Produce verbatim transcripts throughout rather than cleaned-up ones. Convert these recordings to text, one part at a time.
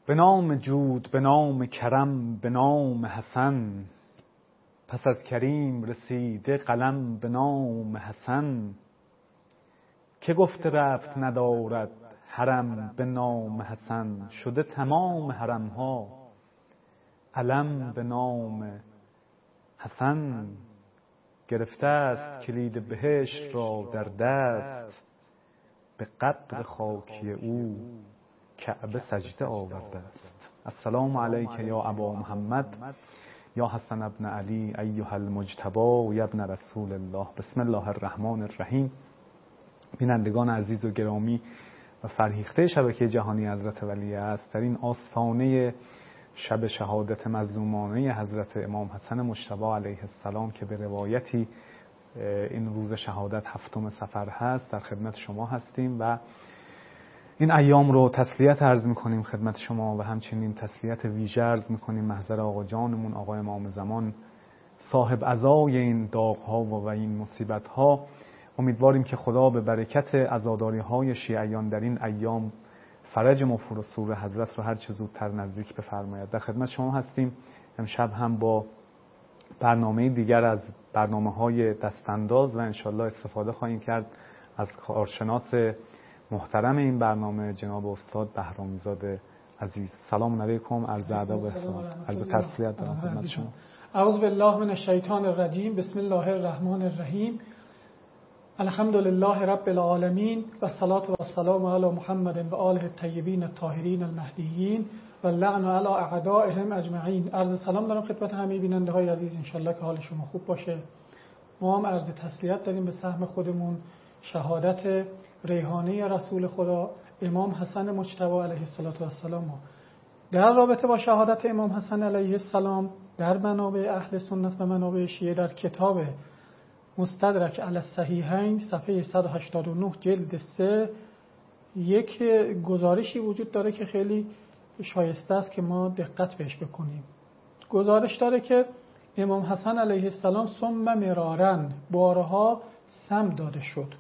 به نام جود، به نام کرم، به نام حسن. پس از کریم رسیده قلم به نام حسن. که گفته رفت ندارد حرم به نام حسن. شده تمام حرم ها علم به نام حسن. گرفته است کلید بهشت را در دست. به قدر خاکی او کعبه سجده آورده است. السلام علیک یا ابا محمد یا حسن ابن علی ایها المجتبی یا ابن رسول الله. بسم الله الرحمن الرحیم. بینندگان عزیز و گرامی و فرهیخته شبکه جهانی حضرت ولی است، در این آستانه شب شهادت مظلومانه حضرت امام حسن مجتبی علیه السلام که به روایتی این روز شهادت هفتم صفر هست، در خدمت شما هستیم و این ایام رو تسلیت عرض می‌کنیم خدمت شما و همچنین تسلیت ویژه عرض می‌کنیم محضر آقا جانمون آقای امام زمان صاحب عزای این داغ‌ها و این مصیبت‌ها. امیدواریم که خدا به برکت عزاداری‌های شیعیان در این ایام فرج مفور و سور حضرت رو هر چه زودتر نزدیک بفرماید. در خدمت شما هستیم. امشب هم با برنامه دیگر از برنامه‌های دستانداز و انشالله استفاده خواهیم کرد از کارشناس محترم این برنامه جناب استاد بهرامیزاده عزیز. سلام علیکم، عرض ادب و احترام، عرض تسلیت دارم خدمت شما. اعوذ بالله من الشیطان الرجیم. بسم الله الرحمن الرحیم. الحمد لله رب العالمین و الصلاة و السلام علی محمد و آله الطیبین الطاهرین المهدیین و اللعن علی اعدائهم اجمعین. عرض سلام دارم خدمت همه بیننده های عزیز، انشالله که حال شما خوب باشه. ما هم عرض تسلیت داریم به سهم خودمون شهادت ریحانه رسول خدا امام حسن مجتبی علیه السلام. در رابطه با شهادت امام حسن علیه السلام در منابع اهل سنت و منابع شیعه در کتاب مستدرک علی الصحیحین صفحه صد و هشتاد و نه جلد سه یک گزارشی وجود داره که خیلی شایسته است که ما دقت بهش بکنیم. گزارش داره که امام حسن علیه السلام ثم مرارن بارها سم داده شد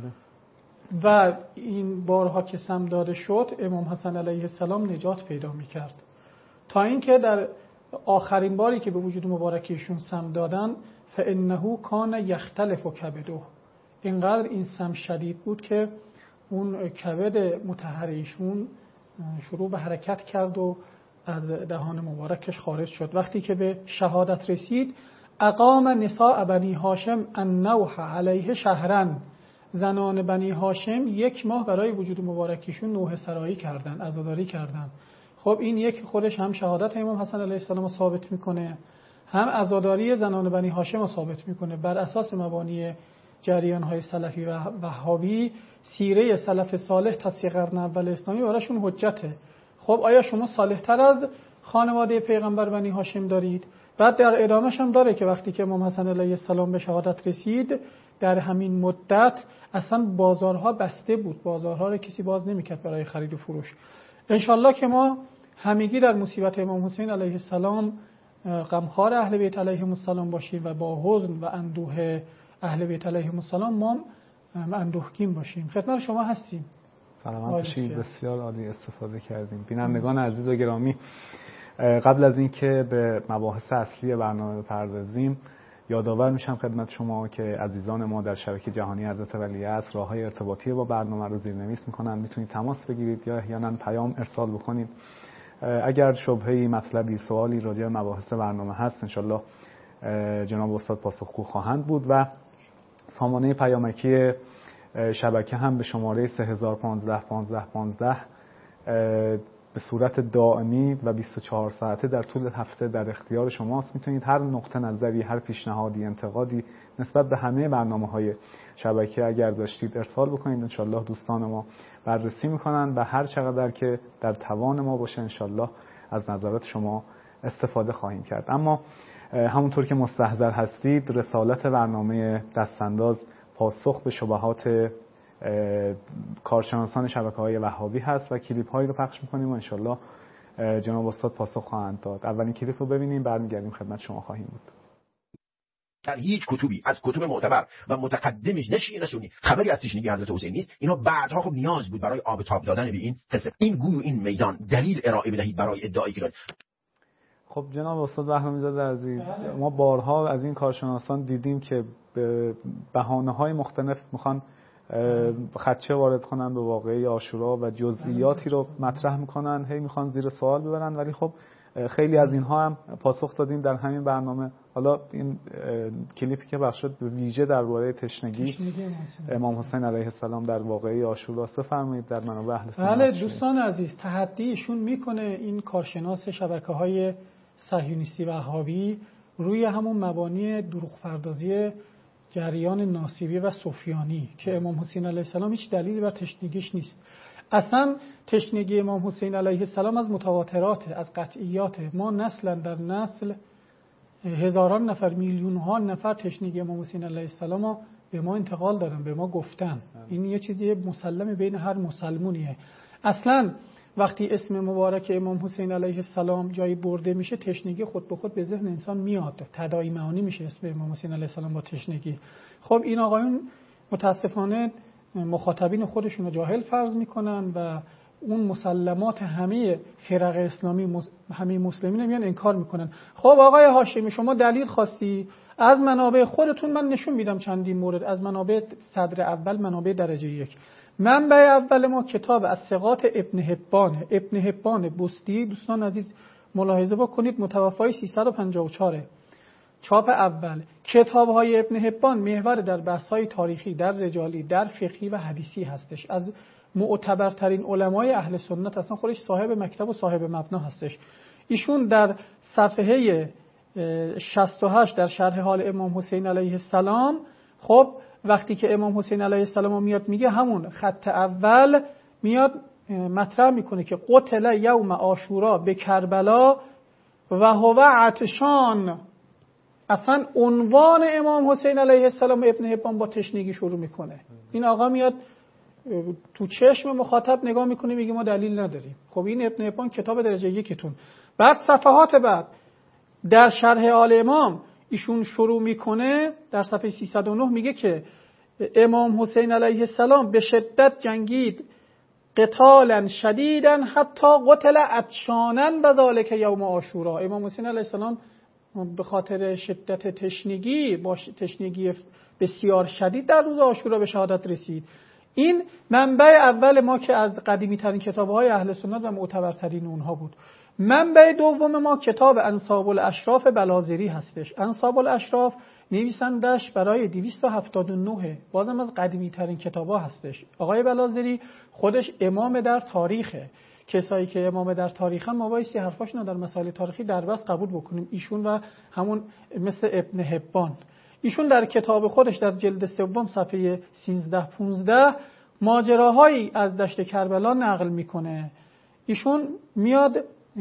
و این بارها که سم داده شد امام حسن علیه السلام نجات پیدا میکرد، تا اینکه در آخرین باری که به وجود مبارکیشون سم دادن فانه کان یختلف کبده، اینقدر این سم شدید بود که اون کبد مطهر ایشون شروع به حرکت کرد و از دهان مبارکش خارج شد. وقتی که به شهادت رسید اقام نساء بنی هاشم النوح علیه شهرن، زنان بنی هاشم یک ماه برای وجود مبارکیشون نوحه سرایی کردن، عزاداری کردن. خب این یک خودش هم شهادت امام حسن علیه السلام رو ثابت میکنه، هم عزاداری زنان بنی هاشم رو ثابت میکنه. بر اساس مبانی جریان های سلفی و وهابی سیره سلف صالح تا سی قرن اول اسلامی براشون حجته. خب آیا شما صالح تر از خانواده پیغمبر بنی هاشم دارید؟ بعد در ادامهش هم داره که وقتی که امام حسن علیه السلام به شهادت رسید در همین مدت اصلا بازارها بسته بود، بازارها رو کسی باز نمیکرد برای خرید و فروش. انشالله که ما همگی در مصیبت امام حسین علیه السلام غمخوار اهل بیت علیهم السلام باشیم و با حزن و اندوه اهل بیت علیهم السلام ما اندوهگین باشیم. خدمت شما هستیم. سلامت باشید. بسیار عالی استفاده کردیم. بینندگان عزیز و گرامی، قبل از اینکه به مباحث اصلی برنامه بپردازیم یادآور میشم خدمت شما که عزیزان ما در شبکه جهانی حضرت ولی است راههای ارتباطی با برنامه رو زیرنویس میکنن، میتونید تماس بگیرید یا احیانا پیام ارسال بکنید. اگر شبهه‌ای، مطلبی، سوالی راجع به مباحث برنامه هست انشالله جناب استاد پاسخگو خواهند بود و سامانه پیامکی شبکه هم به شماره سه هزار و پانزده پانزده پانزده به صورت دائمی و بیست و چهار ساعته در طول هفته در اختیار شماست. میتونید هر نقطه نظری، هر پیشنهادی، انتقادی نسبت به همه برنامه‌های شبکه اگر داشتید ارسال بکنید. انشالله دوستان ما بررسی میکنن و هر چقدر که در توان ما باشه انشالله از نظرات شما استفاده خواهیم کرد. اما همونطور که مستحضر هستید رسالت برنامه دستانداز پاسخ به شبهات کارشناسان شبکه‌های وهابی هست و کلیپ هایی رو پخش می‌کنیم و انشالله جناب استاد پاسخ خواهند داد. اولین کلیپ رو ببینیم، برمیگردیم خدمت شما خواهیم بود. در هیچ کتبی از کتب معتبر و متقدمش نشی نشونی خبری از تشنگی حضرت حسین نیست. اینا بعدها خب نیاز بود برای آب تاب دادن به این قصه. این گوی و این میدان دلیل ارائه بدهید برای ادعایی که دارید. خب جناب استاد بهرامی‌زاده عزیز، ما بارها از این کارشناسان دیدیم که به بهانه‌های مختلف میخوان خدشه وارد کنن به واقعه عاشورا و جزئیاتی رو مطرح میکنن، هی میخوان زیر سوال ببرن، ولی خب خیلی از اینها هم پاسخ دادیم در همین برنامه. حالا این کلیپی که پخش شد به ویژه درباره تشنگی, تشنگی امام حسین علیه السلام در واقعه عاشورا، بفرمایید در منابع اهل سنت. بله دوستان عزیز، تحدیشون میکنه این کارشناس شبکه‌های صهیونیستی و وهابی روی همون مبانی دروغ پردازی جریان ناصبی و سفیانی که امام حسین علیه السلام هیچ دلیلی بر تشنگیش نیست. اصلا تشنگی امام حسین علیه السلام از متواترات، از قطعیات. ما نسلا در نسل هزاران نفر، میلیون ها نفر تشنگی امام حسین علیه السلام به ما انتقال دادن، به ما گفتن. این یه چیزی مسلمه بین هر مسلمونیه. اصلا وقتی اسم مبارک امام حسین علیه السلام جایی برده میشه، تشنگی خود به خود به ذهن انسان میاد، تداعی معانی میشه اسم امام حسین علیه السلام با تشنگی. خب این آقایون متاسفانه مخاطبین خودشون رو جاهل فرض میکنن و اون مسلمات همه فرق اسلامی، همه مسلمین میان انکار میکنن. خب آقای هاشمی شما دلیل خواستی، از منابع خودتون من نشون میدم چندین مورد، از منابع صدر اول، منابع درجه یک. منبع اول ما کتاب الثقات ابن حبان، ابن حبان بستی. دوستان عزیز ملاحظه بکنید، متوفای سیصد و پنجاه و چهار، چاپ اول. کتاب‌های ابن حبان محور در بحث‌های تاریخی، در رجالی، در فقهی و حدیثی هستش. از معتبرترین علمای اهل سنت، اصلا خودش صاحب مکتب و صاحب مبنا هستش. ایشون در صفحه شصت و هشت در شرح حال امام حسین علیه السلام، خب وقتی که امام حسین علیه السلام میاد میگه، همون خط اول میاد مطرح میکنه که قتل یوم عاشورا به کربلا و هو عطشان. اصلا عنوان امام حسین علیه السلام ابن حبان با تشنگی شروع میکنه. این آقا میاد تو چشم مخاطب نگاه میکنه میگه ما دلیل نداریم. خب این ابن حبان کتاب درجه یکتون. بعد صفحات بعد در شرح آل امام ایشون شروع میکنه در صفحه سیصد و نه میگه که امام حسین علیه السلام به شدت جنگید، قتالا شدیدا حتی قتل عطشانا و ذالک یوم عاشورا. امام حسین علیه السلام به خاطر شدت تشنگی، با تشنگی بسیار شدید در روز عاشورا به شهادت رسید. این منبع اول ما که از قدیمی ترین کتاب‌های اهل سنت و معتبرترین اونها بود. منبع دوم ما کتاب انساب الاشراف بلازری هستش. انساب الاشراف نویسندش برای دویست و هفتاد و نه، بازم از قدیمی ترین کتاب‌ها هستش. آقای بلازری خودش امام در تاریخه. کسایی که امام در تاریخ هم ما بایستی حرفاشون در مسائل تاریخی دربست قبول بکنیم. ایشون و همون مثل ابن حبان، ایشون در کتاب خودش در جلد سوم صفحه سیزده پانزده ماجراهایی از دشت کربلا نقل میکنه. ایشون میاد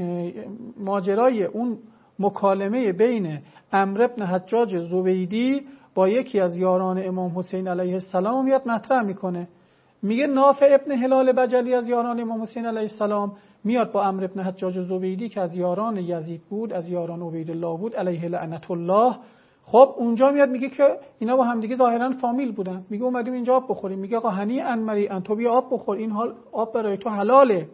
ماجرای اون مکالمه بین عمرو بن حجاج زبیدی با یکی از یاران امام حسین علیه السلام میاد مطرح میکنه. میگه نافع ابن هلال بجلی از یاران امام حسین علیه السلام میاد با عمرو بن حجاج زبیدی که از یاران یزید بود، از یاران عبیدالله بود علیه لعنت الله. خب اونجا میاد میگه که اینا با هم دیگه ظاهرا فامیل بودن. میگه اومدیم اینجا آب بخوریم. میگه آقا هنی ان مری ان، تو بیا آب بخور، این حال آب برای تو حلاله،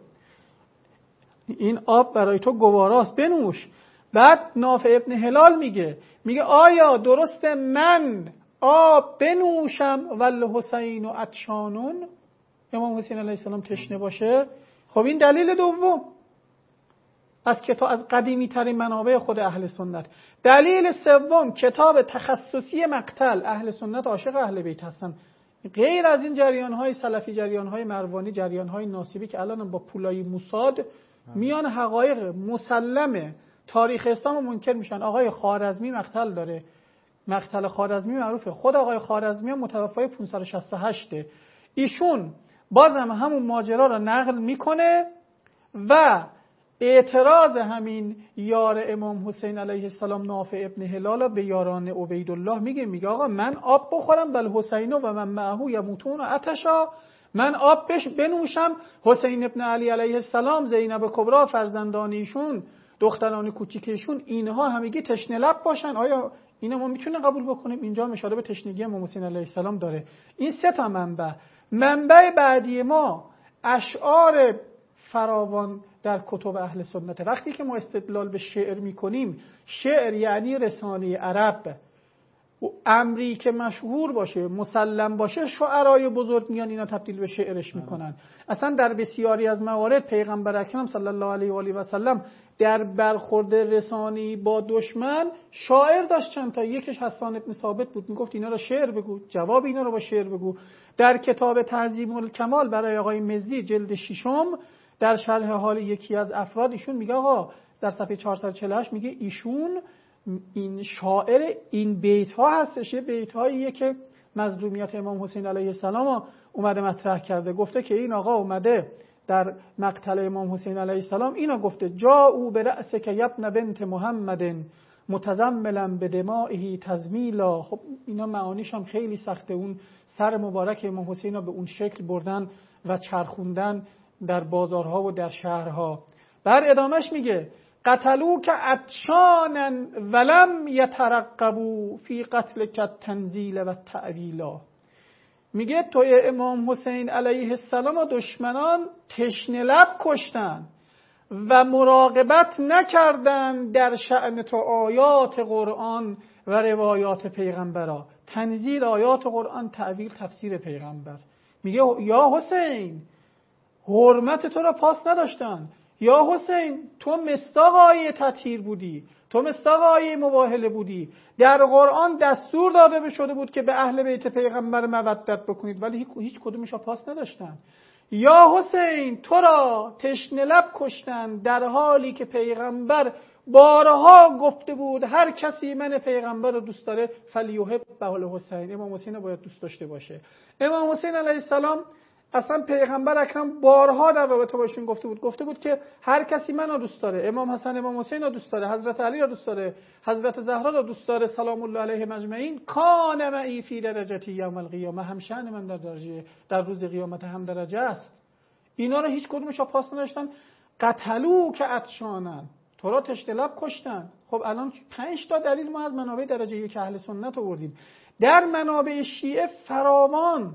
این آب برای تو گواراست، بنوش. بعد نافع ابن هلال میگه میگه آیا درست من آب بنوشم ول حسین و عطشانون، امام حسین علیه السلام تشنه باشه؟ خب این دلیل دوم از کتاب، از قدیمی ترین منابع خود اهل سنت. دلیل سوم کتاب تخصصی مقتل. اهل سنت عاشق اهل بیت هستن، غیر از این جریان های سلفی، جریان های مروانی، جریان های ناصبی که الان با پولای موساد میان حقایق مسلمه تاریخ اسلام رو منکر میشن. آقای خوارزمی مقتل داره، مقتل خوارزمی معروفه. خود آقای خوارزمی هم متوفای پانصد و شصت و هشت، ایشون بازم همون ماجرا رو نقل میکنه و اعتراض همین یار امام حسین علیه السلام نافع ابن هلال به یاران عبیدالله میگه میگه آقا من آب بخورم بل حسین و من معه یموتون و عطشا، من آب بش بنوشم، حسین ابن علی علیه السلام، زینب کبرا فرزندانیشون، دختران کوچیکشون، اینها همگی تشنه لب باشن. آیا اینو ما میتونیم قبول بکنیم. اینجا هم اشاره به تشنگی امام حسین علیه السلام داره. این سه تا منبع. منبع بعدی ما اشعار فراوان در کتب اهل سنت. وقتی که ما استدلال به شعر میکنیم، شعر یعنی رسانه عرب، امری که مشهور باشه، مسلم باشه، شعرای بزرگ میان اینا تبدیل به شعرش میکنن. اصلا در بسیاری از موارد پیغمبر اکرم صلی الله علیه و آله و سلم در برخورد رسانی با دشمن شاعر داشت چند تا. یکیش حسان ابن ثابت بود، میگفت اینا رو شعر بگو، جواب اینا رو با شعر بگو. در کتاب تهذیب الکمال برای آقای مزی جلد ششم در شرح حال یکی از افراد ایشون میگه آقا در صفحه چهارصد و چهل و هشت میگه ایشون این شاعر این بیت ها هستش. بیت هاییه که مظلومیت امام حسین علیه السلام اومده مطرح کرده. گفته که این آقا اومده در مقتل امام حسین علیه السلام اینا گفته جاءوا برأسک یبن بنت محمد متزملا بدمائه تزمیلا. خب اینا معانیش هم خیلی سخته. اون سر مبارک امام حسین رو به اون شکل بردن و چرخوندن در بازارها و در شهرها. بر ادامش میگه قتلوک عطشانا ولم یترقبوا فی قتلک التنزیل و التأویلا. میگه توی امام حسین علیه السلام و دشمنان تشنه لب کشتن و مراقبت نکردن در شأن تو آیات قرآن و روایات پیغمبرها. تنزیل آیات قرآن، تأویل تفسیر پیغمبر. میگه یا حسین حرمت تو را پاس نداشتن. یا حسین تو مصداق آیه تطهیر بودی، تو مصداق آیه مباهله بودی. در قرآن دستور داده شده بود که به اهل بیت پیغمبر مودت بکنید، ولی هیچ کدومش را پاس نداشتن. یا حسین تو را تشنه لب کشتن در حالی که پیغمبر بارها گفته بود هر کسی من پیغمبر رو دوست داره فلیحب به حسین، امام حسین رو باید دوست داشته باشه. امام حسین علیه السلام اصلا پیغمبر اکرم بارها در رابطه باشون گفته بود گفته بود که هر کسی منو دوست داره، امام حسن امام حسین رو دوست داره، حضرت علی رو دوست داره، حضرت زهرا رو دوست داره سلام الله علیهم اجمعین، کان معی فی درجتی یوم القیامه، هم شأن من در درجه در روز قیامت هم درجه است. اینا رو هیچ کدومش پاس نداشتن. قتلو که عطشانن، تو را تشنه لب کشتن. خب الان پنج تا دلیل ما از منابع درجه یک اهل سنت آوردیم. در منابع شیعه فراوان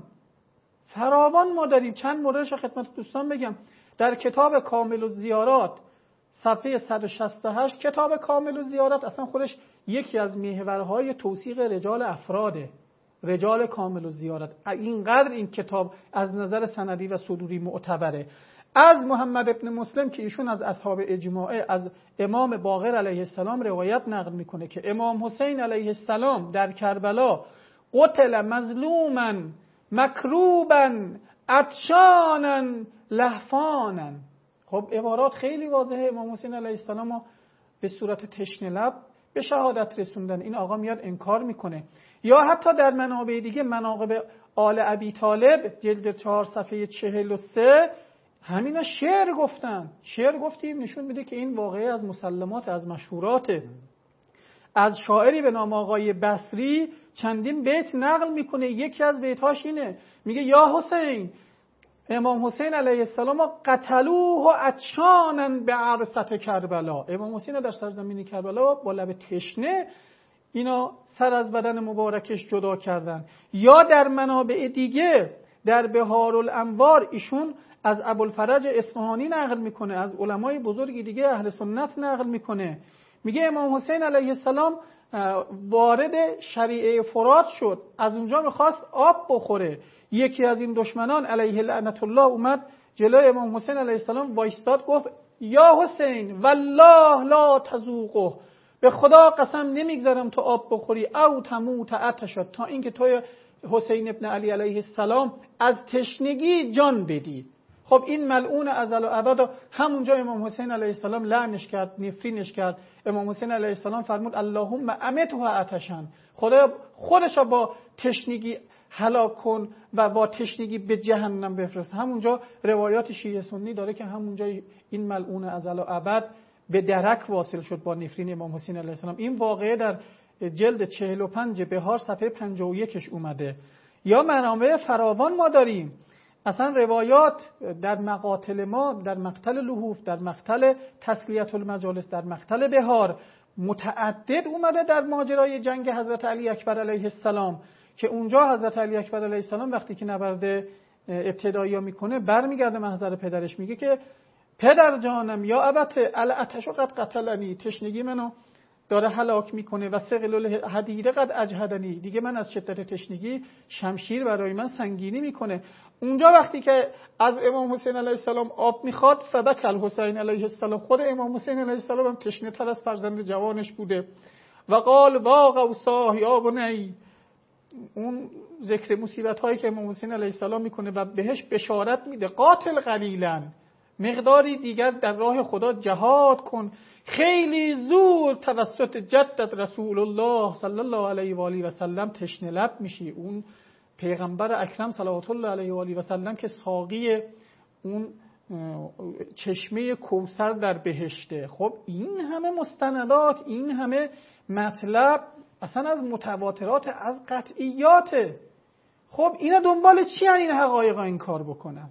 فراوان ما داریم. چند موردش خدمت دوستان بگم. در کتاب کامل الزیارات صفحه صد و شصت و هشت، کتاب کامل الزیارات اصلا خودش یکی از محورهای توثیق رجال افراده. رجال کامل الزیارات اینقدر این کتاب از نظر سندی و صدوری معتبره. از محمد ابن مسلم که ایشون از اصحاب اجماعه، از امام باقر علیه السلام روایت نقل میکنه که امام حسین علیه السلام در کربلا قتل مظلوما مکروبا عطشانا لهفانا. خب عبارات خیلی واضحه. امام حسین علیه السلام به صورت تشنه لب به شهادت رسوندن. این آقا میاد انکار میکنه. یا حتی در منابع دیگه، مناقب آل ابی طالب جلد چهار صفحه چهل و سه، همینا شعر گفتن. شعر گفتیم نشون میده که این واقعه از مسلمات، از مشهوراته. از شاعری به نام آقای بصری چندین بیت نقل میکنه. یکی از بیتهاش اینه، میگه یا حسین، امام حسین علیه السلام قتلوه عطشانا به عرصت کربلا. امام حسین در سرزمین کربلا با لب تشنه اینا سر از بدن مبارکش جدا کردن. یا در منابع دیگه در بهار الانوار ایشون از ابوالفرج اصفهانی نقل میکنه، از علمای بزرگی دیگه اهل سنت نقل میکنه. میگه امام حسین علیه السلام وارد شریعه فرات شد، از اونجا میخواست آب بخوره. یکی از این دشمنان علیه لعنت الله اومد جلوی امام حسین علیه السلام وایستاد، گفت یا حسین والله لا تذوقه، به خدا قسم نمیگذارم تو آب بخوری، او تموت عطشا، تا اینکه توی حسین ابن علی علیه السلام از تشنگی جان بدی. خب این ملعون ازل و ابد همونجا امام حسین علیه السلام لعنش کرد، نفرینش کرد. امام حسین علیه السلام فرمود اللهم امتها عطشا، خدا خودش با تشنگی هلاک کن و با تشنگی به جهنم بفرست. همونجا روایات شیعه سنی داره که همونجا این ملعون ازل و ابد به درک واصل شد با نفرین امام حسین علیه السلام. این واقعه در جلد چهل و پنج بهار صفحه پنجاه و یکش اومده. یا منابع فراوان ما داریم. اصلا روایات در مقاتل ما، در مقتل لحوف، در مقتل تسلیت المجالس، در مقتل بهار، متعدد اومده در ماجرای جنگ حضرت علی اکبر علیه السلام که اونجا حضرت علی اکبر علیه السلام وقتی که نبرد ابتدایی میکنه برمیگرده محضر پدرش میگه که پدر جانم یا ابت العطش قد قتلنی، تشنگی منو داره هلاک میکنه و ثقل الحدید قد اجهدنی، دیگه من از شدت تشنگی شمشیر برای من سنگینی میکنه. اونجا وقتی که از امام حسین علیه السلام آب میخواد فبک الحسین علیه السلام، خود امام حسین علیه السلام هم تشنه تر از فرزند جوانش بوده و قال واق اوصاه یا بنی، اون ذکر مصیبت هایی که امام حسین علیه السلام میکنه و بهش بشارت میده قاتل قلیلا، مقداری دیگر در راه خدا جهاد کن، خیلی زود توسط جدت رسول الله صلی الله علیه و آله و سلم تشنه لب میشی. اون پیغمبر اکرم صلوات الله علیه و آله و سلم که ساقی اون چشمه کوثر در بهشته. خب این همه مستندات، این همه مطلب اصلا از متواترات، از قطعیاته. خب اینا دنبال چی هن این حقایق این کار بکنن؟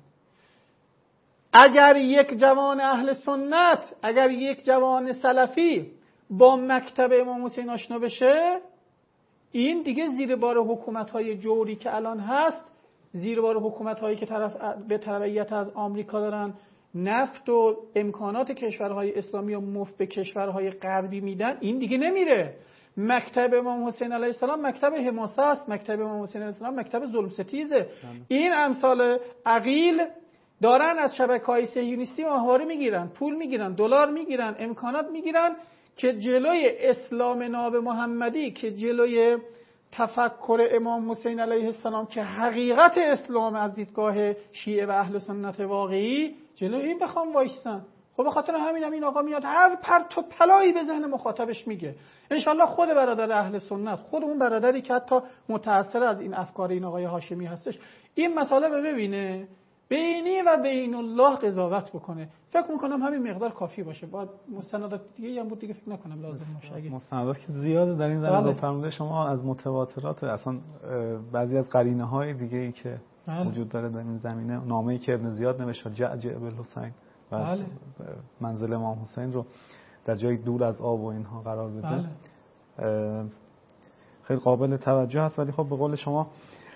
اگر یک جوان اهل سنت، اگر یک جوان سلفی با مکتب امام حسین آشنا بشه، این دیگه زیر بار حکومت‌های جوری که الان هست، زیر بار حکومت‌هایی که طرف به تبعیت از آمریکا دارن نفت و امکانات کشورهای اسلامی و مفت به کشورهای غربی میدن، این دیگه نمیره. مکتب امام حسین علیه السلام مکتب حماسه است، مکتب امام حسین علیه السلام مکتب ظلم ستیزه. این امثال عقیل دارن از شبکه‌های صهیونیستی ماهواره میگیرن، پول میگیرن، دلار میگیرن، امکانات میگیرن که جلوی اسلام ناب محمدی، که جلوی تفکر امام حسین علیه السلام که حقیقت اسلام از دیدگاه شیعه و اهل سنت واقعی، جلوی این بخوام وایستن. خب به خاطر همین هم این آقا میاد هر پرت و پلایی به ذهن مخاطبش میگه. انشالله خود برادر اهل سنت، خود اون برادری که حتی متأثر از این افکار این آقای هاشمی هستش، این مطالب ببینه، بینی و بین الله قضاوت بکنه. فکر میکنم همین مقدار کافی باشه. بعد مستندات دیگه هم بود دیگه فکر نکنم لازم باشه. اگه مستندات که زیاده در این زمینه فرموده شما، از متواترات، اصلا بعضی از قرینه‌های دیگه‌ای که بله. وجود داره در این زمینه، نامه‌ای که ابن زیاد نوشت جعجع بالحسین و بله. منزل امام حسین رو در جای دور از آب و اینها قرار بده. بله. خیلی قابل توجه هست. ولی خب به قول شما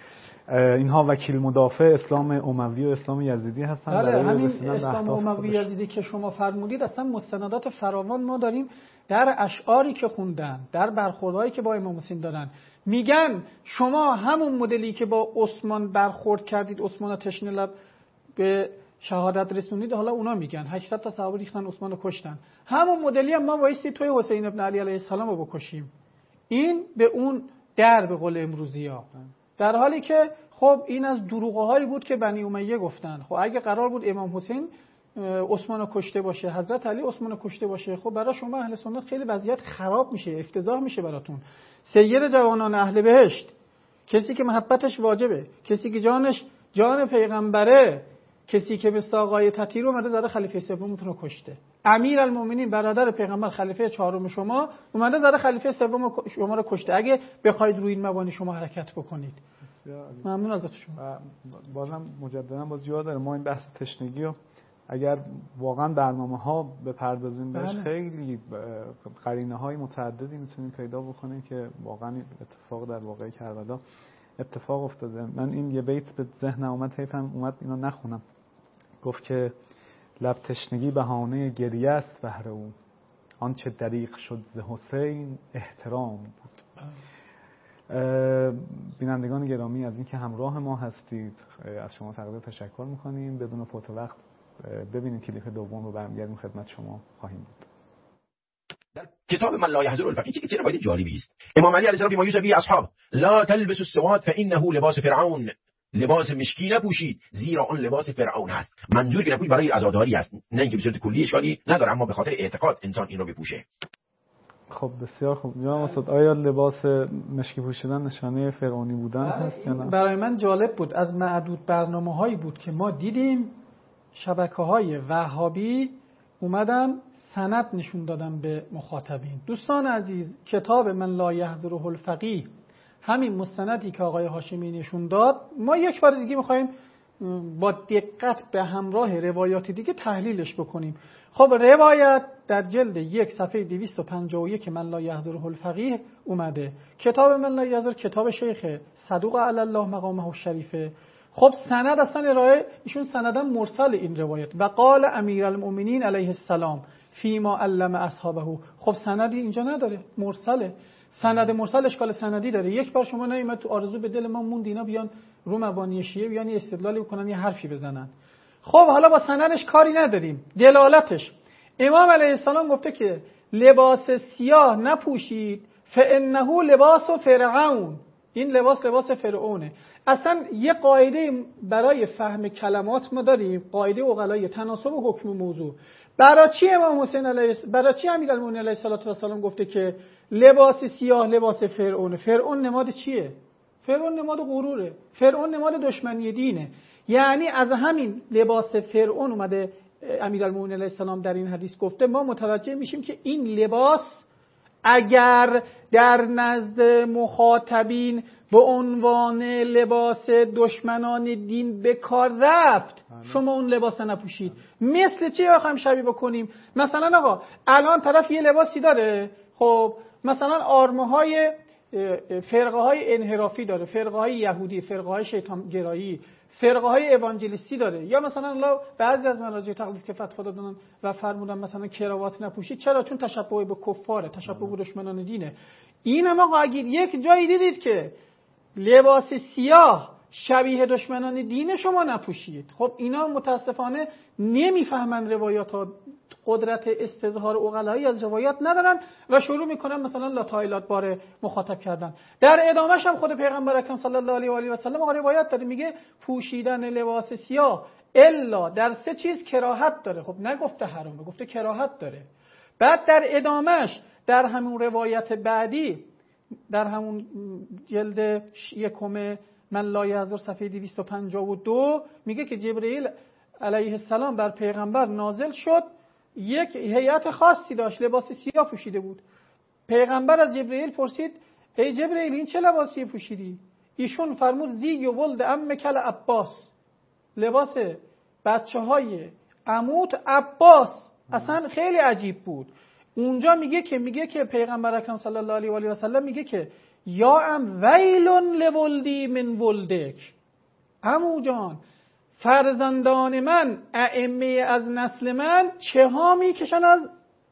اینها وکیل مدافع اسلام اموی و اسلام یزیدی هستن. بله، همین اسلام اموی یزیدی که شما فرمودید اصلا مستندات فراوان ما داریم در اشعاری که خوندن، در برخوردهایی که با امام حسین دارن. میگن شما همون مدلی که با عثمان برخورد کردید، عثمان تشنه لب به شهادت رسونید، حالا اونا میگن هشتصد تا صحابه ریختن عثمان رو کشتن، همون مدلی هم ما بایستی توی حسین ابن علی علیه السلام رو بکشیم. این به اون در به قول امروزی‌ها، در حالی که خب این از دروغ‌هایی بود که بنی امیه گفتن. خب اگه قرار بود امام حسین عثمان رو کشته باشه، حضرت علی عثمان رو کشته باشه، خب برای شما اهل سنت خیلی وضعیت خراب میشه، افتضاح میشه براتون. سید جوانان اهل بهشت، کسی که محبتش واجبه، کسی که جانش جان پیغمبره، کسی که مثل آقای تطهیر اومده زده خلیفه سومتون رو کشته. امیرالمومنین برادر پیغمبر خلیفه چهارم شما اومده زده خلیفه سوم شما رو کشته. اگه بخواید روی این مبانی شما حرکت بکنید. ممنون ازت شما. بازم مجددا باز جا داره ما این بحث تشنگی رو اگر واقعا برنامه ها بپردازیم بهش، خیلی قرینه های متعددی میتونیم پیدا بکنیم که واقعا اتفاق در واقع کربلا اتفاق افتاده. من این یه بیت به ذهنم اومد، حیفم اومد اینو نخونم. گفت که لب تشنگی بهانه گریه است بهر او، آنچه دریغ شد ز حسین احترام بود. بینندگان گرامی از اینکه همراه ما هستید از شما تقدیر تشکر میکنیم. بدون فوت وقت ببینیم کلیپ دوم رو، برمیگردیم خدمت شما خواهیم بود. در کتاب من لا یحضر الفقیه چه روایت جالبی است. امام علی علیه السلام فی یوسف اصحاب لا تلبسوا السواد فانه لباس فرعون، لباس مشکی نپوشید زیرا اون لباس فرعون هست. منظور که نپوشید برای عزاداری است، نه اینکه به صورت کلی اشکالی نداره، اما به خاطر اعتقاد انسان این رو بپوشه. خب بسیار خوب. جناب استاد، آیا لباس مشکی پوشیدن نشانه فرعونی بودن هست یا نه؟ برای من جالب بود، از معدود برنامه‌هایی بود که ما دیدیم شبکه‌های وهابی اومدن سند نشون دادن به مخاطبین. دوستان عزیز، کتاب من لا یحضره الفقیه، همین مستندی که آقای هاشمی نشون داد، ما یک بار دیگه می‌خوایم با دقت به همراه روایات دیگه تحلیلش بکنیم. خب روایت در جلد یک صفحه دویست و پنجاه و یک من لا یحضره الفقیه اومده. کتاب من لا یحضر کتاب شیخ صدوق علی الله مقامه الشریفه. خب سند اصلا ارائه ایشون سندن مرسل این روایت و قال امیرالمؤمنین علیه السلام فیما علم اصحابه. خب سندی اینجا نداره، مرسله. سند مرسل اشکال سندی داره. یک بار شما نمیاد تو آرزو به دل ما موند اینا بیان رو مبانی شیعه بیان یه استدلالی بکنن یه حرفی بزنن. خب حالا با سندش کاری نداریم. دلالتش امام علیه السلام گفته که لباس سیاه نپوشید فانه لباس فرعون. این لباس لباس فرعونه. اصلا یه قاعده برای فهم کلمات ما داریم، قاعده عقلای تناسب و حکم موضوع. برای چی امام حسین علیه برای چی امیرالمومنین علیه السلام گفته که لباس سیاه لباس فرعونه؟ فرعون نماد چیه؟ فرعون نماد غروره. فرعون نماد دشمنی دینه. یعنی از همین لباس فرعون اومده امیرالمومنین علیه السلام در این حدیث گفته. ما متوجه میشیم که این لباس اگر در نزد مخاطبین به عنوان لباس دشمنان دین به کار رفت، شما اون لباس نپوشید. مثل چی بخوایم شبیه بکنیم؟ مثلا آقا الان طرف یه لباسی داره، خب مثلا آرمه های فرقه های انحرافی داره، فرقه های یهودی، فرقه های شیطان گرایی، فرقه های اوانجلیستی داره، یا مثلا الله بعضی از مراجع تقلید که فتوا دادن و فرمودن مثلا کراوات نپوشید. چرا؟ چون تشبه به کفاره، تشبه به دشمنان دینه. این هم آقا اگه یک جایی دیدید که لباس سیاه شبیه دشمنان دین شما نپوشید، خب اینا متاسفانه نمیفهمن روایات ها، قدرت استظهار عقلایی از روایات ندارن و شروع میکنن مثلا لاتایلات باره مخاطب کردن. در ادامهش هم خود پیغمبر اکرم صلی الله علیه و آله و سلم روایت داره، میگه پوشیدن لباس سیاه الا در سه چیز کراهت داره. خب نگفته حرامه، گفته کراهت داره. بعد در ادامهش در همون روایت بعدی در همون جلد یکم من لا یحضر صفحه دویست و پنجاه و دو میگه که جبرئیل علیه السلام بر پیغمبر نازل شد، یک هیئت خاصی داشت، لباس سیاه پوشیده بود. پیغمبر از جبرئیل پرسید ای جبرئیل این چه لباسی پوشیدی؟ ایشون فرمود زی و ولد ام کل عباس، لباس بچه های عموت عباس. اصلا خیلی عجیب بود. اونجا میگه که میگه که پیغمبر اکرم صلی الله علیه و آله و سلم میگه که یا ام ویلون لولدی من ولدک، عمو جان فرزندان من ائمه از نسل من چه ها میکشن از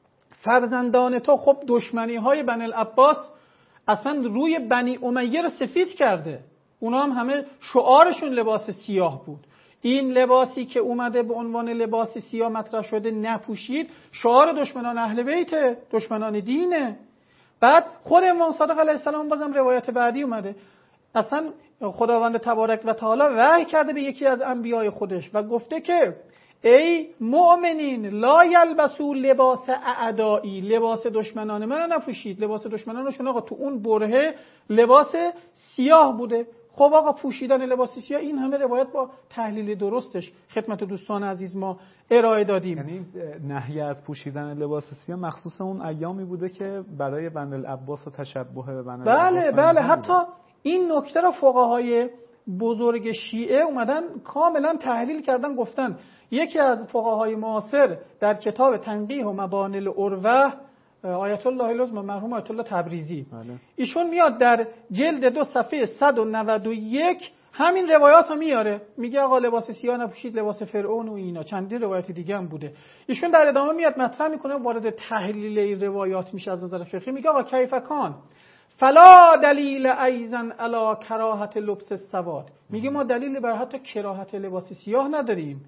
فرزندان تو. خب دشمنی های بنی العباس اصلا روی بنی امیه رو سفید کرده. اونا هم همه شعارشون لباس سیاه بود. این لباسی که اومده به عنوان لباس سیاه مطرح شده نپوشید، شعار دشمنان اهل بیت، دشمنان دینه. بعد خود امام صادق علیه السلام بازم روایت بعدی اومده، اصلا خداوند تبارک و تعالی وحی کرده به یکی از انبیای خودش و گفته که ای مؤمنین لا یلبسوا لباس اعدایی، لباس دشمنان من نپوشید. لباس دشمنانشون آقا تو اون برهه لباس سیاه بوده. خب آقا پوشیدن لباس سیاه، این همه روایت با تحلیل درستش خدمت دوستان عزیز ما ارائه دادیم. یعنی نهی از پوشیدن لباس سیاه مخصوص اون ایامی بوده که برای بنی العباس و تشبه به بنی العباس. بله بله، حتی این نکته را فقهای بزرگ شیعه اومدن کاملا تحلیل کردن، گفتن یکی از فقهای معاصر در کتاب تنقیح و مبانی العروه آیت الله العظمی مرحوم آیت الله تبریزی، بله. ایشون میاد در جلد دو صفحه صد و نود و یک همین روایات ها میاره، میگه آقا لباس سیاه نپوشید، لباس فرعون و اینا. چندین روایت دیگه هم بوده. ایشون در ادامه میاد مطرح میکنه، وارد تحلیل این روایات میشه از نظر فقهی. میگه آقا کیف کان فلا دلیل ایزن علی کراهت لبس السواد. میگه ما دلیل بر حتی کراهت لباس سیاه نداریم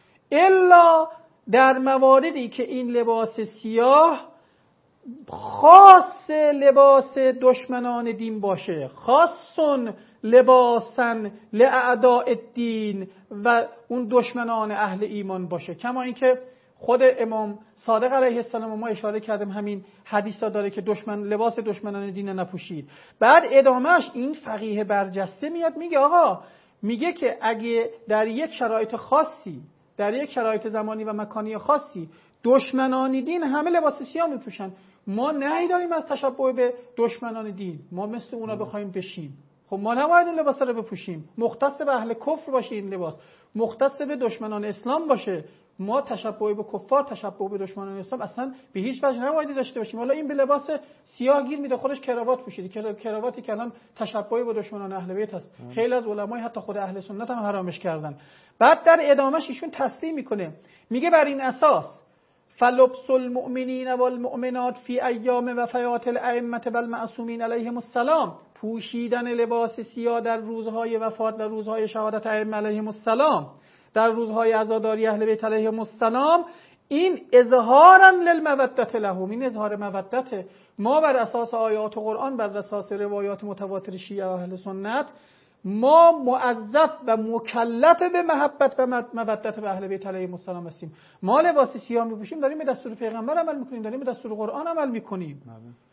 الا در مواردی که این لباس سیاه خاص لباس دشمنان دین باشه، خاصن لباسن لاعداء الدین، و اون دشمنان اهل ایمان باشه. کما اینکه خود امام صادق علیه السلام ما اشاره کردیم همین حدیثا داره که دشمن لباس دشمنان دین نپوشید. بعد ادامهش این فقیه برجسته میاد میگه آقا، میگه که اگه در یک شرایط خاصی، در یک شرایط زمانی و مکانی خاصی دشمنان دین همه لباس سیاه میپوشن، ما نهی داریم از تشبه به دشمنان دین، ما مثل اونا بخوایم بشیم. خب ما نباید این لباس رو بپوشیم، مختص به اهل کفر باشه این لباس، مختص به دشمنان اسلام باشه. ما تشبه به کفار، تشبه به دشمنان اسلام اصلا به هیچ وجه نباید داشته باشیم. حالا این به لباس سیاه گیر میده، خودش کراوات پوشیده، کراواتی که الان تشبه به دشمنان اهل بیت است. خیلی از علمای حتی خود اهل سنت هم حرامش کردن. بعد در ادامهش ایشون تصریح میکنه، میگه بر این اساس فلبس المؤمنین والمؤمنات فی ایام وفیات الائمه والمعصومین علیهم السلام، پوشیدن لباس سیاه در روزهای وفات و روزهای شهادت ائمه علیهم السلام، در روزهای عزاداری اهل بیت علیهم السلام، این اظهارا للمودت لهم، این اظهار مودت. ما بر اساس آیات قرآن، بر اساس روایات متواتر شیعه و اهل سنت، ما معذب و مکلف به محبت و مودت به اهل بیت علیهم السلام هستیم. ما لباس سیاه میپوشیم، داریم به دستور پیغمبر عمل میکنیم، داریم به دستور قرآن عمل میکنیم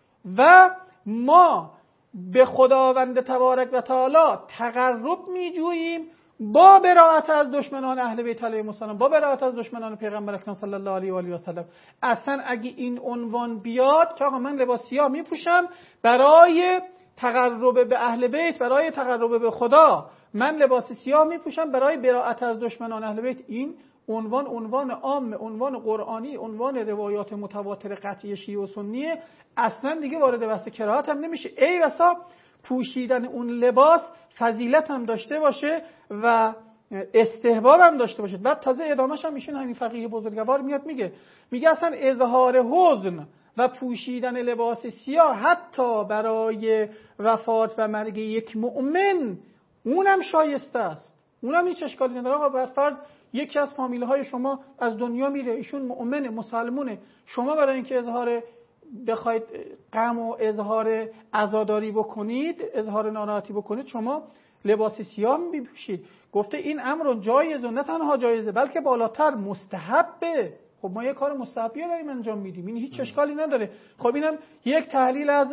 و ما به خداوند تبارک و تعالی تقرب میجوییم با براءت از دشمنان اهل بیت علیهم السلام، با براءت از دشمنان پیغمبر اکرم صلی الله علیه و آله و سلم. اصلا اگه این عنوان بیاد که آقا من لباس سیاه میپوشم برای تقرب به اهل بیت، برای تقرب به خدا من لباس سیاه میپوشم برای براءت از دشمنان اهل بیت، این عنوان عنوان عام، عنوان قرآنی، عنوان روایات متواتر قطعی شیعه و سنیه، اصلا دیگه وارد بحث کراهت هم نمیشه. ای بسا پوشیدن اون لباس فضیلت هم داشته باشه و استحباب هم داشته باشه. بعد تازه ادامهش هم میشون همین فقیه بزرگوار میاد میگه میگه اصلا اظهار حزن و پوشیدن لباس سیاه حتی برای وفات و مرگ یک مؤمن اونم شایسته است، اونم هیچ اشکالی نداره. آقا بر فرض یکی از فامیله های شما از دنیا میره، ایشون مؤمنه، مسلمونه، شما برای اینکه اظهار بخواید غم و اظهار عزاداری بکنید، اظهار ناراحتی بکنید، شما لباس سیاه میپوشید. گفته این امر جایزه، نه تنها جایزه بلکه بالاتر مستحبه. خب ما یه کار مستحبی داریم انجام میدیم، این هیچ اشکالی نداره. خب اینم یک تحلیل از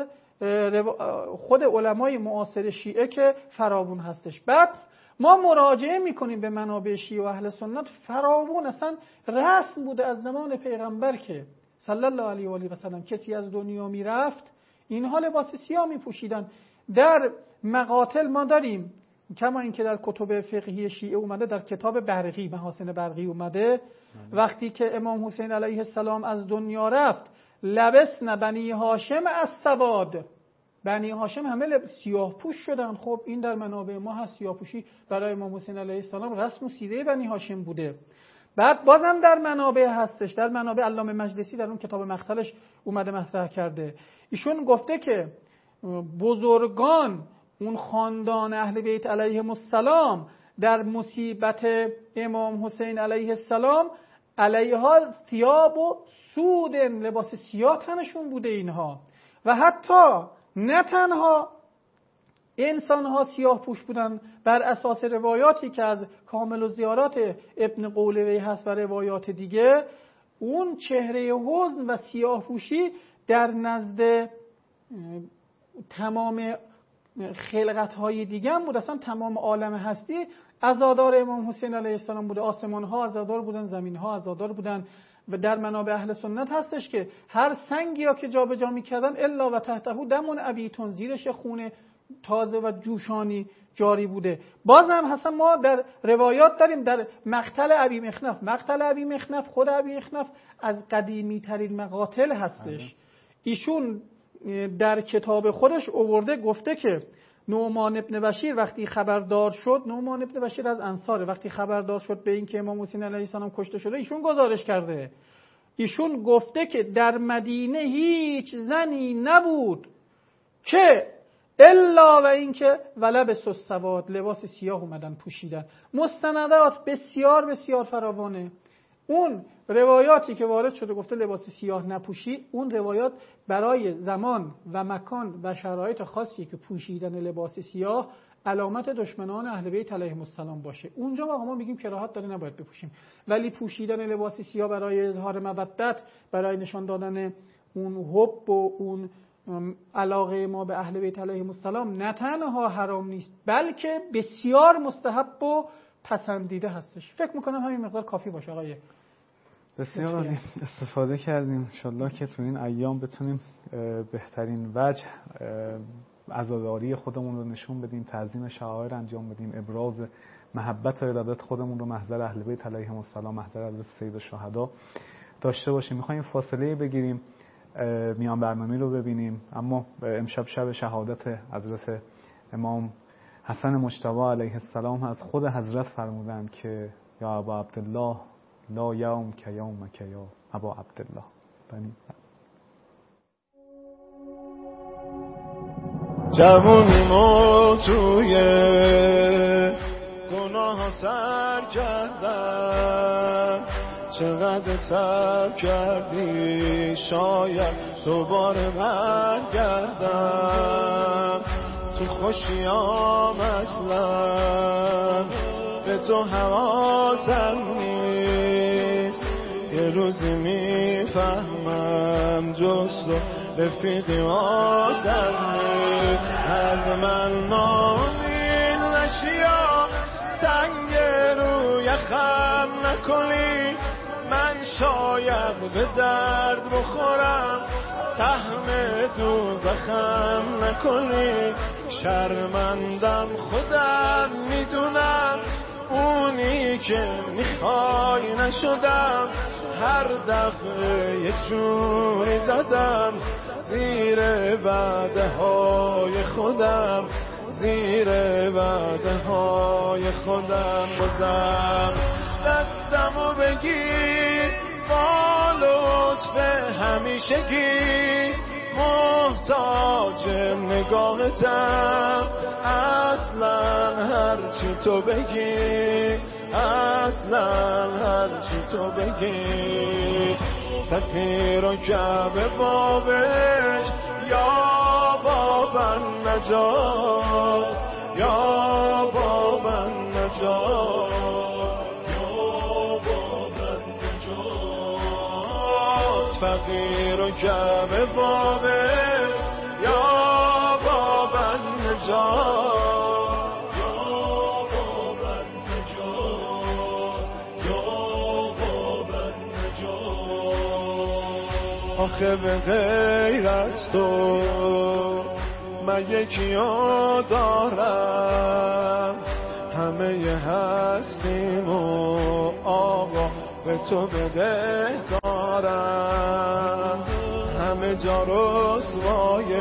خود علمای معاصر شیعه که فراوون هستش. بعد ما مراجعه میکنیم به منابع شیعه و اهل سنت، فراوون اصلا رسم بوده از زمان پیغمبر که صلی الله علیه و آله و سلم کسی از دنیا میرفت اینها لباس سیاه میپوشیدن. در مقاتل ما داریم، کما اینکه در کتب فقهی شیعه اومده، در کتاب برقی، محاسن برقی اومده، وقتی که امام حسین علیه السلام از دنیا رفت، لبسن بنی هاشم از سواد، بنی هاشم همه سیاه پوش شدن. خب این در منابع ما هست، سیاه پوشی برای امام حسین علیه السلام رسم و سیره بنی هاشم بوده. بعد بازم در منابع هستش، در منابع علامه مجلسی در اون کتاب مقتلش اومده مطرح کرده، ایشون گفته که بزرگان اون خاندان اهل بیت علیهم السلام در مصیبت امام حسین علیه السلام علیها ثیاب و سود، لباس سیاه تنشون بوده اینها. و حتی نه تنها انسان ها سیاه پوش بودن، بر اساس روایاتی که از کامل و زیارات ابن قولوی هست و روایات دیگه، اون چهره حزن و سیاه پوشی در نزد تمام خلقت های دیگه هم بود، اصلا تمام عالم هستی عزادار امام حسین علیه السلام بوده. آسمان ها عزادار بودن، زمین ها عزادار بودن. و در منابع اهل سنت هستش که هر سنگی ها که جابجا می‌کردن الا و تحته دمون ابیتون، زیرش خون تازه و جوشانی جاری بوده. باز هم حسن ما در روایات داریم در مقتل ابی مخنف، مقتل ابی مخنف، خود ابی مخنف از قدیمی ترین مقاتل هستش. ایشون در کتاب خودش آورده گفته که نعمان ابن بشیر وقتی خبردار شد، نعمان ابن بشیر از انصاره، وقتی خبردار شد به این که امام حسین علیه السلام کشته شده، ایشون گزارش کرده، ایشون گفته که در مدینه هیچ زنی نبود که الا و اینکه ولبس السواد، لباس سیاه اومدن پوشیدن. مستندات بسیار بسیار فراوانه. اون روایاتی که وارد شده گفته لباس سیاه نپوشید، اون روایات برای زمان و مکان و شرایط خاصی که پوشیدن لباس سیاه علامت دشمنان اهل بیت علیهم السلام باشه، اونجا ما میگیم کراهت داره، نباید بپوشیم. ولی پوشیدن لباس سیاه برای اظهار مودت، برای نشان دادن اون حب و اون علاقه ما به اهل بیت علیهم السلام نه تنها حرام نیست بلکه بسیار مستحب و پسندیده هستش. فکر میکنم همین مقدار کافی باشه آقای. بسیار عالی، استفاده کردیم. انشالله که تو این ایام بتونیم بهترین وجه عزاداری خودمون رو نشون بدیم، تعظیم شعائر انجام بدیم، ابراز محبت و ارادت خودمون رو محضر اهل بیت علیهم السلام، محضر حضرت سید الشهدا داشته باشیم. می‌خوایم فاصله بگیریم، میان برنامه رو ببینیم. اما امشب شب شهادت حضرت امام حسن مجتبی علیه السلام از خود حضرت فرمودند که یا ابا عبدالله لا یوم که یومک یا ابا عبدالله. بنیم جوونیمو توی گناه سر کردم، چقدر سر کردی شاید دوباره برگردم. تو خوشیام اصلا به تو حواسم نیست، یه روزی میفهمم جز تو رفیقی واسم نیست. از من نامید نشیا سنگ روی خم نکنی، من شاید به درد بخورم سهم دوزخم نکنی. شرمندم خودم میدونم اونی که میخوای نشدم، هر دفعه یه جوری زدم زیر وعده های خودم، زیر وعده های خودم. بازم دستمو بگیر با لطف همیشگی، محتاج نگاهتم اصلا هرچی تو بگی، اصلا هرچی تو بگی. فقیر و کعبه بابش یا بابا نجات، یا بابا نجات، یا بابا نجات. فقیر و کعبه بابش یا بابا نجات، یا بابا نجات، یا بابا نجات. آخه به غیر از تو من یکیو دارم، همه هستیم و آقا به تو بدهکارم. همه جا رسوای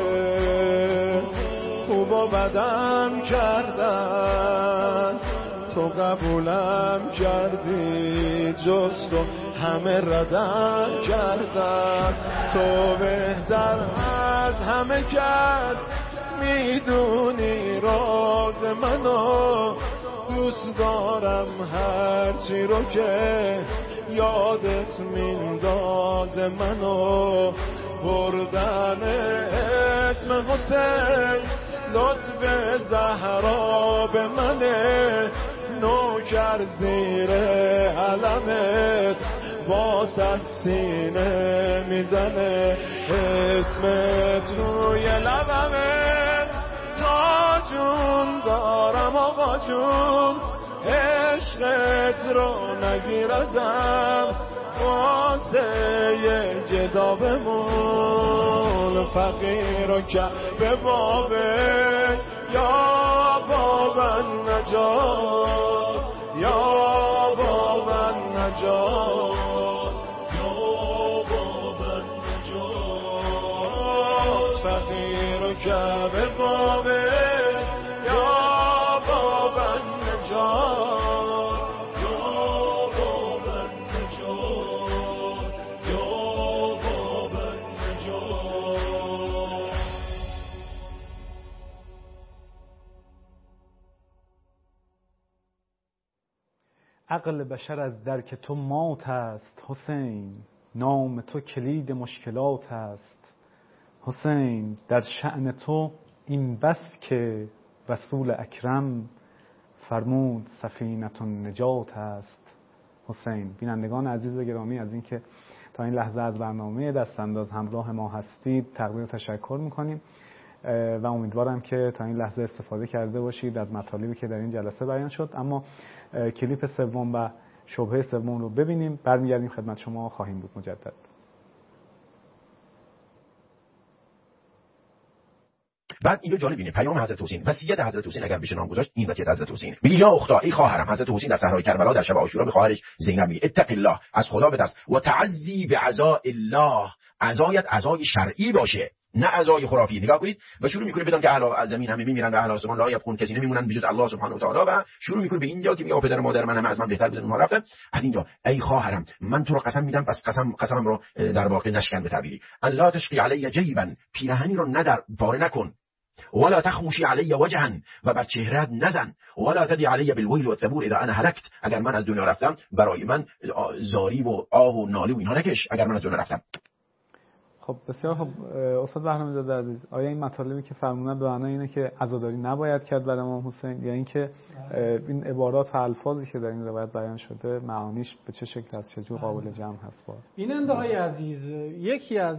خوب و بدم کردن، تو قبولم کردی جز تو همه ردم کردن. تو بهتر از همه کس میدونی راز منو، دوست دارم هرچی رو که یادت مینداز منو. بردن اسم حسین لطف زهرا به منه، نوکر زیر علمت واسط سینه میزنه. اسمت روی لبمه تا جون دارم آقا جون، عشقت رو نگیر ازم واسه یه گدا بمون. فقیر و کعبه بابه یا بابا نجات، یا بابا نجات، یا بابا نجات. فقیر و کعبه بابه یا بابا نجات، یا بابا نجات، یا بابا نجات. عقل بشر از درک تو مات است حسین، نام تو کلید مشکلات است حسین. در شأن تو این بس که رسول اکرم فرمود سفینة النجات است حسین. بینندگان عزیز و گرامی، از اینکه تا این لحظه از برنامه دستانداز همراه ما هستید تقدیر تشکر میکنیم و امیدوارم که تا این لحظه استفاده کرده باشید از مطالبی که در این جلسه بیان شد. اما کلیپ سوم و شبهه سوم رو ببینیم، برمیگردیم خدمت شما خواهیم بود مجدد. بعد اینجا جالب اینه پیام حضرت حسین، وصیت حضرت حسین اگر بشه نام گذاشت این وصیت حضرت حسین. میگه یا اختا، ای خواهرم. حضرت حسین در صحرای کربلا در شب عاشورا به خواهرش زینب میگه اتق الله، از خدا بترس، و تعزی بعزاء الله، عزایت عزای شرعی باشه نه عزای خرافی. نگاه کنید و شروع میکنه بدون که اهل زمین همه میمیرن و اهل آسمان لا یبقون، کسی نمیمونن بجز الله سبحانه و تعالی، و شروع میکنه به اینجا که میگه پدر مادر من هم از من بهتر بودن اونها رفتن. از اینجا ای خواهرم من تو رو قسم میدم، پس قسم قسمم رو در واقع نشکن به تعبیری، الله تشقی علی جیبا، پیرهنی رو ندر پاره نکن، ولا تخمشی علی وجها، و بر چهرهت نزن، ولا تدی علی بالویل والثبور اذا انا هلكت، اگر من از دنیا رفتم برای من زاری و آه و ناله و اینها نکش اگر من از دنیا رفتم. خب بسیار خب استاد بهرام زاده عزیز، آیا این مطالبی که فرمودن به معنای اینه که عزاداری نباید کرد برای امام حسین، یا اینکه این عبارات و الفاظی که در این روایت بیان شده معانیش به چه شکل است، چه جور قابل جمع هست با بیننده های عزیز؟ یکی از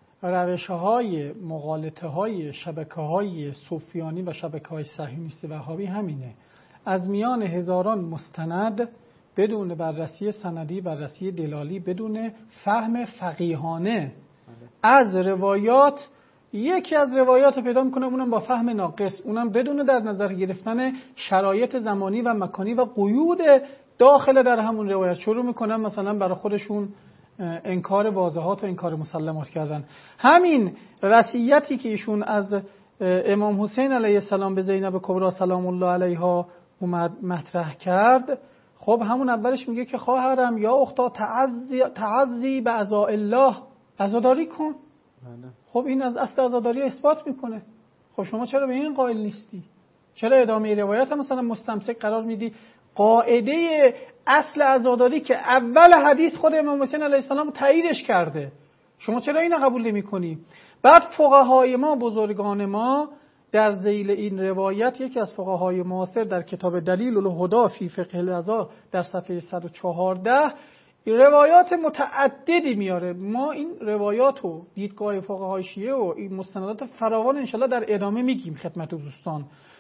روش‌های مغالطه‌های شبکه‌های صوفیانی و شبکه‌های صهیونیست وهابی همینه، از میان هزاران مستند بدون بررسی سندی، بررسی دلالی، بدون فهم فقیهانه از روایات یکی از روایات پیدا میکنه، اونم با فهم ناقص، اونم بدون در نظر گرفتن شرایط زمانی و مکانی و قیود داخل در همون روایت شروع میکنن مثلا برای خودشون انکار واضحات و انکار مسلمات کردن. همین وصیتی که ایشون از امام حسین علیه السلام به زینب کبری سلام الله علیها اومد مطرح کرد، خب همون اولش میگه که خواهرم یا اختا تعزی تعزی بعزاء الله، عزاداری کن. خب این از اصل عزاداری اثبات میکنه. خب شما چرا به این قائل نیستی؟ چرا ادامه روایت هم مثلا مستمسک قرار میدی؟ قاعده اصل عزاداری که اول حدیث خود امام حسین علیه السلام تاییدش کرده، شما چرا اینو قبول نمی‌کنی؟ بعد فقهای ما، بزرگان ما در ذیل این روایت، یکی از فقهای معاصر در کتاب دلیل الهدی فی فقه العزا در صفحه صد و چهارده روایات متعددی میاره. ما این روایات و دیدگاه فقهای شیعه و این مستندات فراوان انشالله در ادامه میگیم خدمت دوستان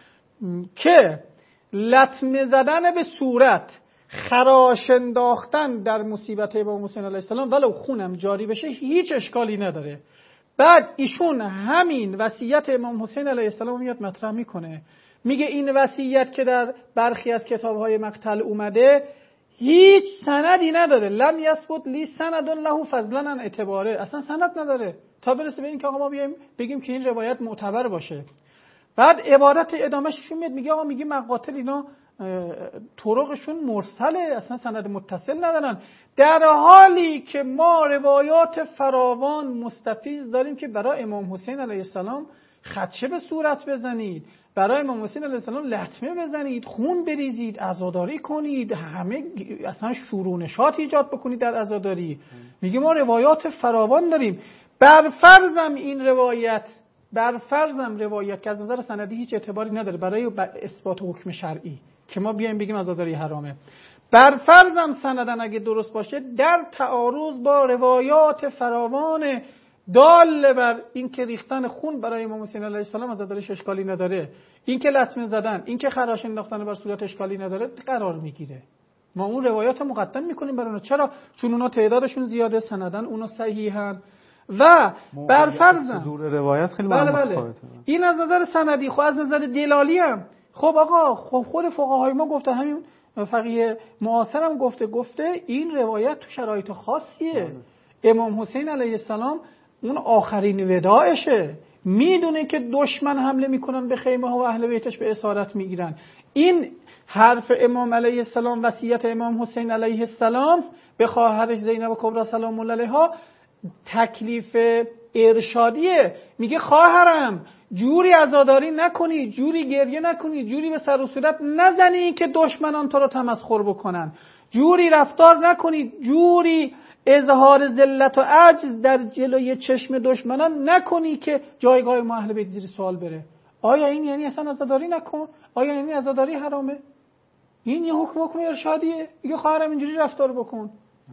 که لطمه زدن به صورت، خراش انداختن در مصیبت امام حسین علیه السلام ولو خونم جاری بشه هیچ اشکالی نداره. بعد ایشون همین وصیت امام حسین علیه السلام میاد مطرح میکنه، میگه این وصیت که در برخی از کتاب‌های مقتل اومده هیچ سندی نداره، لم یثبت لی سند له فضلا عن اعتباره، اصلا سند نداره تا برسه به این که آقا ما بیایم بگیم که این روایت معتبر باشه. بعد عبارت ادامهشون میاد میگه آقا میگه مقاتل اینا طرقشون مرسله، اصلا سند متصل ندارن، در حالی که ما روایات فراوان مستفیض داریم که برای امام حسین علیه السلام خدشه به صورت بزنید، برای امام حسین علیه السلام لطمه بزنید، خون بریزید، عزاداری کنید، همه اصلا شورونشات ایجاد بکنید در عزاداری. میگه ما روایات فراوان داریم. بر فرضم این روایت بر فرضم روایت که از نظر سندی هیچ اعتباری نداره برای اثبات حکم شرعی که ما بیایم بگیم عزاداری حرامه، بر فرضم سندن اگه درست باشه در تعارض با روایات فراوان دال بر این که ریختن خون برای امام حسین علیه السلام عزاداریش اشکالی نداره، این که لطمه زدن، این که خراش انداختن بر صورت اشکالی نداره قرار میگیره. ما اون روایات مقدم میکنیم برای اونها. چرا؟ چون اونا تعدادشون زیاده، سندن اونا صحیحن و بر فرضم صدور روایت خیلی بله بله. این از نظر سندی. خب از نظر دلالی هم خب آقا خب خود فقهای ما گفته، همین فقیه معاصر هم گفته گفته این روایت تو شرایط خاصیه. امام حسین علیه السلام اون آخرین وداعشه، میدونه که دشمن حمله میکنن به خیمه ها و اهل بیتش به اسارت میگیرن. این حرف امام علیه السلام، وصیت امام حسین علیه السلام به خواهرش زینب کبری سلام الله علیها تکلیف ارشادیه. میگه خواهرم جوری عزاداری نکنی، جوری گریه نکنی، جوری به سر و صورت نزنی که دشمنان تو رو تمسخر بکنن، جوری رفتار نکنی، جوری اظهار ذلت و عجز در جلوی چشم دشمنان نکنی که جایگاه ما اهل بیت زیر سوال بره. آیا این یعنی اصلا عزاداری نکن؟ آیا یعنی عزاداری حرامه؟ این یه حکم حکم ارشادیه. میگه خواهرم اینجوری رفتار بکن.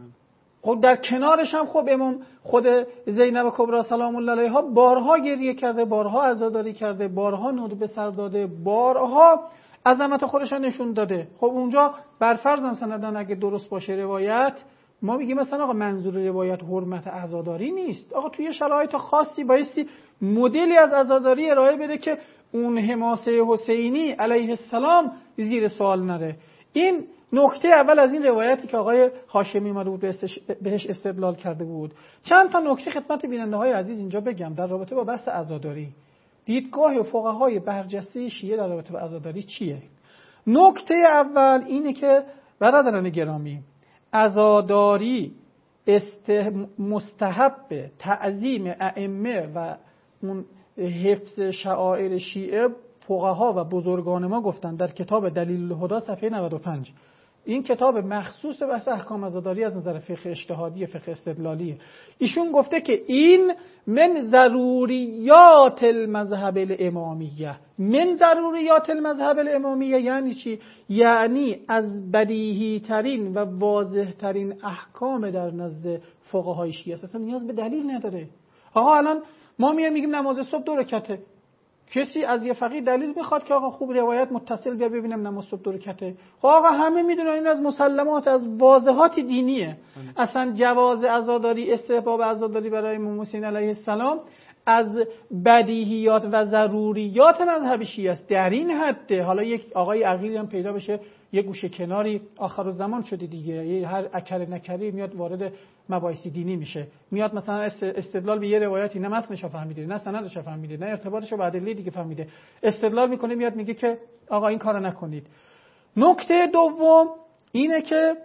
خب در کنارش هم خب امام خود زینب کبری سلام الله علیها بارها گریه کرده، بارها عزاداری کرده، بارها نود به سر داده، بارها عظمت خودش نشون داده. خب اونجا بر فرضم سندن اگه درست باشه روایت، ما میگیم مثلا آقا منظور روایت حرمت عزاداری نیست. آقا توی شرایط خاصی بایستی مدلی از عزاداری ارائه بده که اون حماسه حسینی علیه السلام زیر سوال نره. این نکته اول از این روایتی که آقای هاشمی مربوط بهش استدلال کرده بود. چند تا نکته خدمت بیننده‌های عزیز اینجا بگم در رابطه با بحث عزاداری. دیدگاه فقهای برجسته شیعه در رابطه با عزاداری چیه؟ نکته اول اینه که برادران گرامی، عزاداری است مستحب تعظیم ائمه و اون حفظ شعائر شیعه فقها و بزرگان ما گفتن در کتاب دلیل الهدی صفحه نود و پنج. این کتاب مخصوص به بحث احکام عزاداری از نظر فقه اجتهادی، فقه استدلالیه. ایشون گفته که این من ضروریات المذهب الامامیه. من ضروریات المذهب الامامیه یعنی چی؟ یعنی از بدیهی ترین و واضح ترین احکام در نزد فقهای شیعه اصلا نیاز به دلیل نداره. آقا الان ما میایم میگیم نماز صبح دو رکعته، کسی از یه فقیه دلیل میخواد که آقا خوب روایت متصل بیا ببینم نماز صبح دو رکعته؟ خب آقا همه میدونن این از مسلمات، از واضحات دینیه. اصلا جواز عزاداری، استحباب عزاداری برای امام حسین علیه السلام از بدیهیات و ضروریات مذهب شیعه است. در این حده حالا یک آقای عقیلی هم پیدا بشه یه گوشه کناری آخر الزمان شده دیگه، هر اکر نکری میاد وارد مباحث دینی میشه، میاد مثلا استدلال به یه روایتی نه متنش فهمیده، نه سندش فهمیده، نه ارتباطش با ادله دیگه فهمیده، استدلال میکنه میاد میگه که آقا این کارو نکنید. نکته دوم اینه که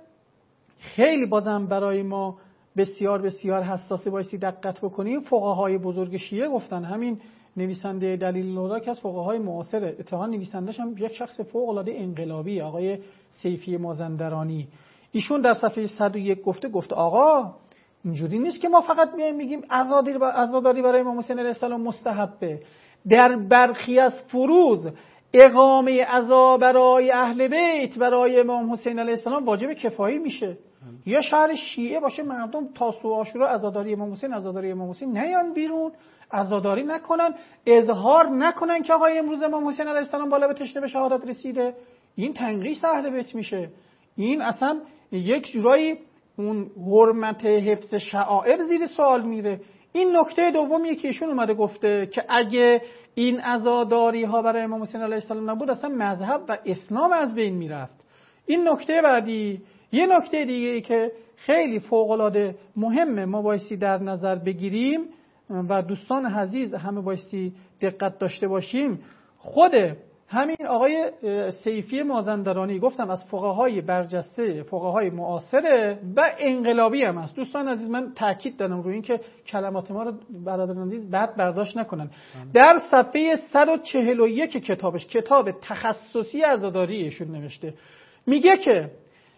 خیلی بازم برای ما بسیار بسیار حساسه بایستی دقت بکنیم. فقهای بزرگ شیعه گفتن، همین نویسنده دلیل الهدی که از فقهای معاصره، اتفاقا نویسندش هم یک شخص فوق العاده انقلابی، آقای سیفی مازندرانی، ایشون در صفحه صد و یک گفته گفته آقا اینجوری نیست که ما فقط میایم میگیم عزاداری برای امام حسین علیه السلام مستحبه. در برخی از فروض اقامه عزا برای اهل بیت برای امام حسین علیه السلام واجب کفایی میشه. یا شهر شیعه باشه مردم تاسوعا و عاشورا عزاداری امام حسین عزاداری امام حسین نیان بیرون، عزاداری نکنن، اظهار نکنن که آقای امروز امام حسین علیه السلام بالا به تشنه به شهادت رسیده. این تنقیص اهل بیت میشه. این اصلا یک جورایی اون حرمت حفظ شعائر زیر سوال میره. این نکته دومیه که ایشون اومده گفته که اگه این عزاداری ها برای امام حسین علیه السلام نبود اصلا مذهب و اسلام از بین میرفت. این نکته بعدی. یه نکته دیگه ای که خیلی فوق العاده مهمه ما بایستی در نظر بگیریم و دوستان عزیز همه بایستی دقت داشته باشیم، خود همین آقای سیفی مازندرانی گفتم از فقهای برجسته، فقهای معاصره و انقلابی هم است. دوستان عزیز من تاکید دارم روی این که کلمات ما رو برادران عزیز بد برداشت نکنن. در صفحه صد و چهل و یک کتابش، کتاب تخصصی عزاداری ایشون نوشته، میگه که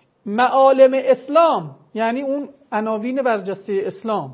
معالم اسلام، یعنی اون عناوین برجسته اسلام،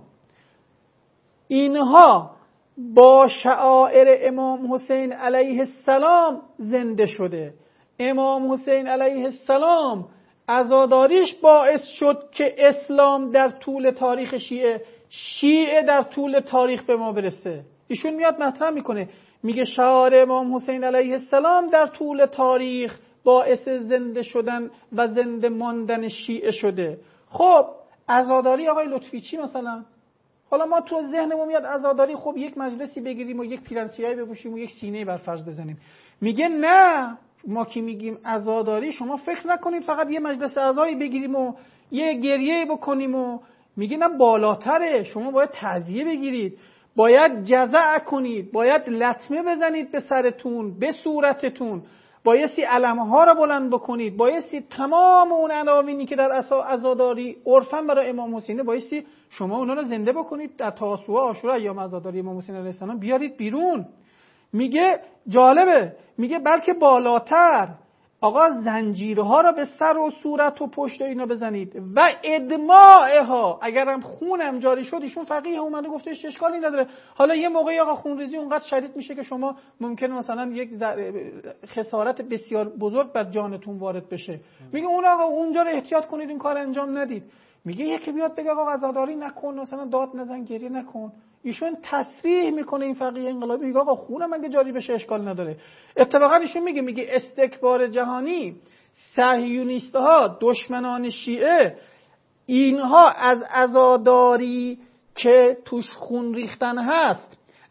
اینها با شعائر امام حسین علیه السلام زنده شده. امام حسین علیه السلام عزاداریش باعث شد که اسلام در طول تاریخ شیعه، شیعه در طول تاریخ به ما برسه. ایشون میاد مطرح میکنه، میگه شعائر امام حسین علیه السلام در طول تاریخ باعث زنده شدن و زنده ماندن شیعه شده. خب عزاداری آقای لطفی چی مثلا؟ حالا ما تو ذهنمون میاد عزاداری خب یک مجلسی بگیریم و یک پیرنسیایی بپوشیم و یک سینه بر فرض بزنیم. میگه نه، ما که میگیم عزاداری شما فکر نکنید فقط یه مجلس عزایی بگیریم و یه گریه بکنیم و میگه نه، بالاتره. شما باید تعزیه بگیرید، باید جزع کنید، باید لطمه بزنید به سرتون، به صورتتون، بایستی علمها را بلند بکنید، بایستی تمام اون عناوینی که در عزاداری عرفاً برای امام حسینه بایستی شما اونا رو زنده بکنید، در تاسوعا، عاشورا، ایام عزاداری امام حسین علیه السلام بیارید بیرون. میگه جالبه، میگه بلکه بالاتر، آقا زنجیرها را به سر و صورت و پشت اینا بزنید و ادماعها، اگرم خونم جاری شد، ایشون فقیه اومده گفته هیچ اشکالی نداره. حالا یه موقعی آقا خونریزی اونقدر شدید میشه که شما ممکنه مثلا یک خسارت بسیار بزرگ بر جانتون وارد بشه، میگه اون آقا اونجا رو احتیاط کنید، این کار انجام ندید. میگه یکی بیاد بگه آقا عزاداری نکن، مثلا داد نزن، گریه نکن، ایشون تصریح میکنه، این فقیه انقلابی میگه آقا خونم اگه جاری بشه اشکال نداره. اتفاقا ایشون میگه میگه استکبار جهانی، صهیونیست‌ها، دشمنان شیعه، اینها از عزاداری که توش خون ریختن هست،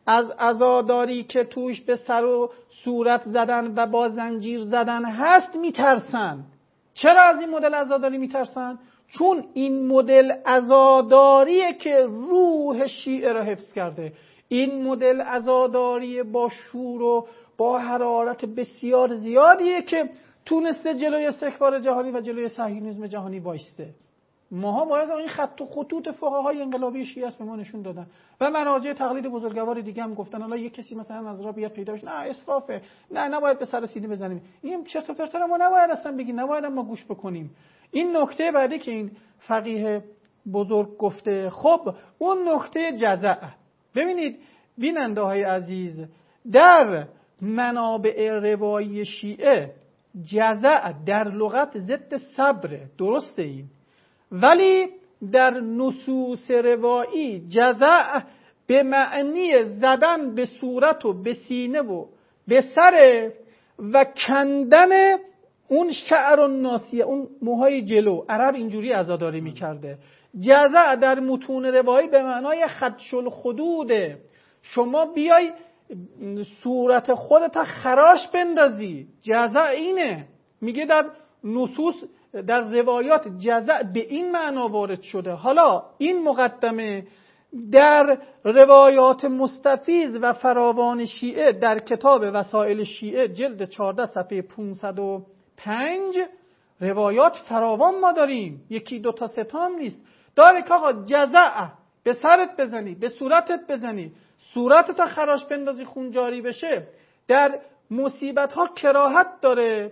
از عزاداری که توش به سر و صورت زدن و با زنجیر زدن هست میترسن. چرا از این مدل عزاداری میترسن؟ چون این مدل عزاداریه که روح شیعه را حفظ کرده. این مدل عزاداری با شور و با حرارت بسیار زیادیه که تونسته جلوی استکبار جهانی و جلوی صهیونیسم جهانی وایسته. ماها باید این خط و خطوط فقهای انقلابی شیعه است به ما نشون دادن و مراجع تقلید بزرگوار دیگه هم گفتن حالا یک کسی مثلا از راه بیاد پیدا بشه، نه اسرافه، نه نباید به سر و سینه بزنیم، این چرت و پرت ما نباید اصلا بگیم، نباید ما گوش بکنیم. این نکته بعدی که این فقیه بزرگ گفته. خب اون نکته جزع. ببینید بیننده های عزیز، در منابع روایی شیعه جزع در لغت ضد صبره، درسته این، ولی در نصوص روایی جزع به معنی زدن به صورت و به سینه و به سر و کندن اون شعر و ناسیه، اون موهای جلو. عرب اینجوری عزاداری میکرده. جزع در متون روایی به معنای خدش الخدوده، شما بیای صورت خودت خراش بندازی. جزع اینه. میگه در نصوص در روایات جزع به این معنا وارد شده. حالا این مقدمه در روایات مستفیض و فراوان شیعه در کتاب وسائل شیعه جلد چهارده صفحه پانصد و پنج روایات فراوان ما داریم، یکی دو تا سه تا هم نیست. داره که آقا جزع به سرت بزنی، به صورتت بزنی، صورتت خراش بندازی، خون جاری بشه، در مصیبت ها کراهت داره.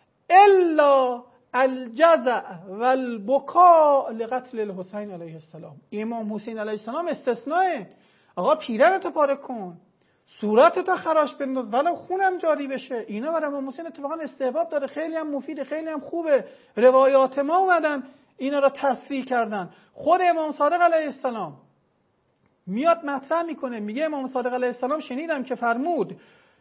الا الجزع والبکاء لقتل الحسین علیه السلام. امام حسین علیه السلام استثناء. آقا پیرنتو پاره کن، صورتتو خراش بنداز، ولو خونم جاری بشه. اینا برای امام حسین اتفاقا استحباب داره، خیلی هم مفیده، خیلی هم خوبه. روایات ما اومدن اینا را تصریح کردن. خود امام صادق علیه السلام میاد مطرح میکنه، میگه امام صادق علیه السلام شنیدم که فرمود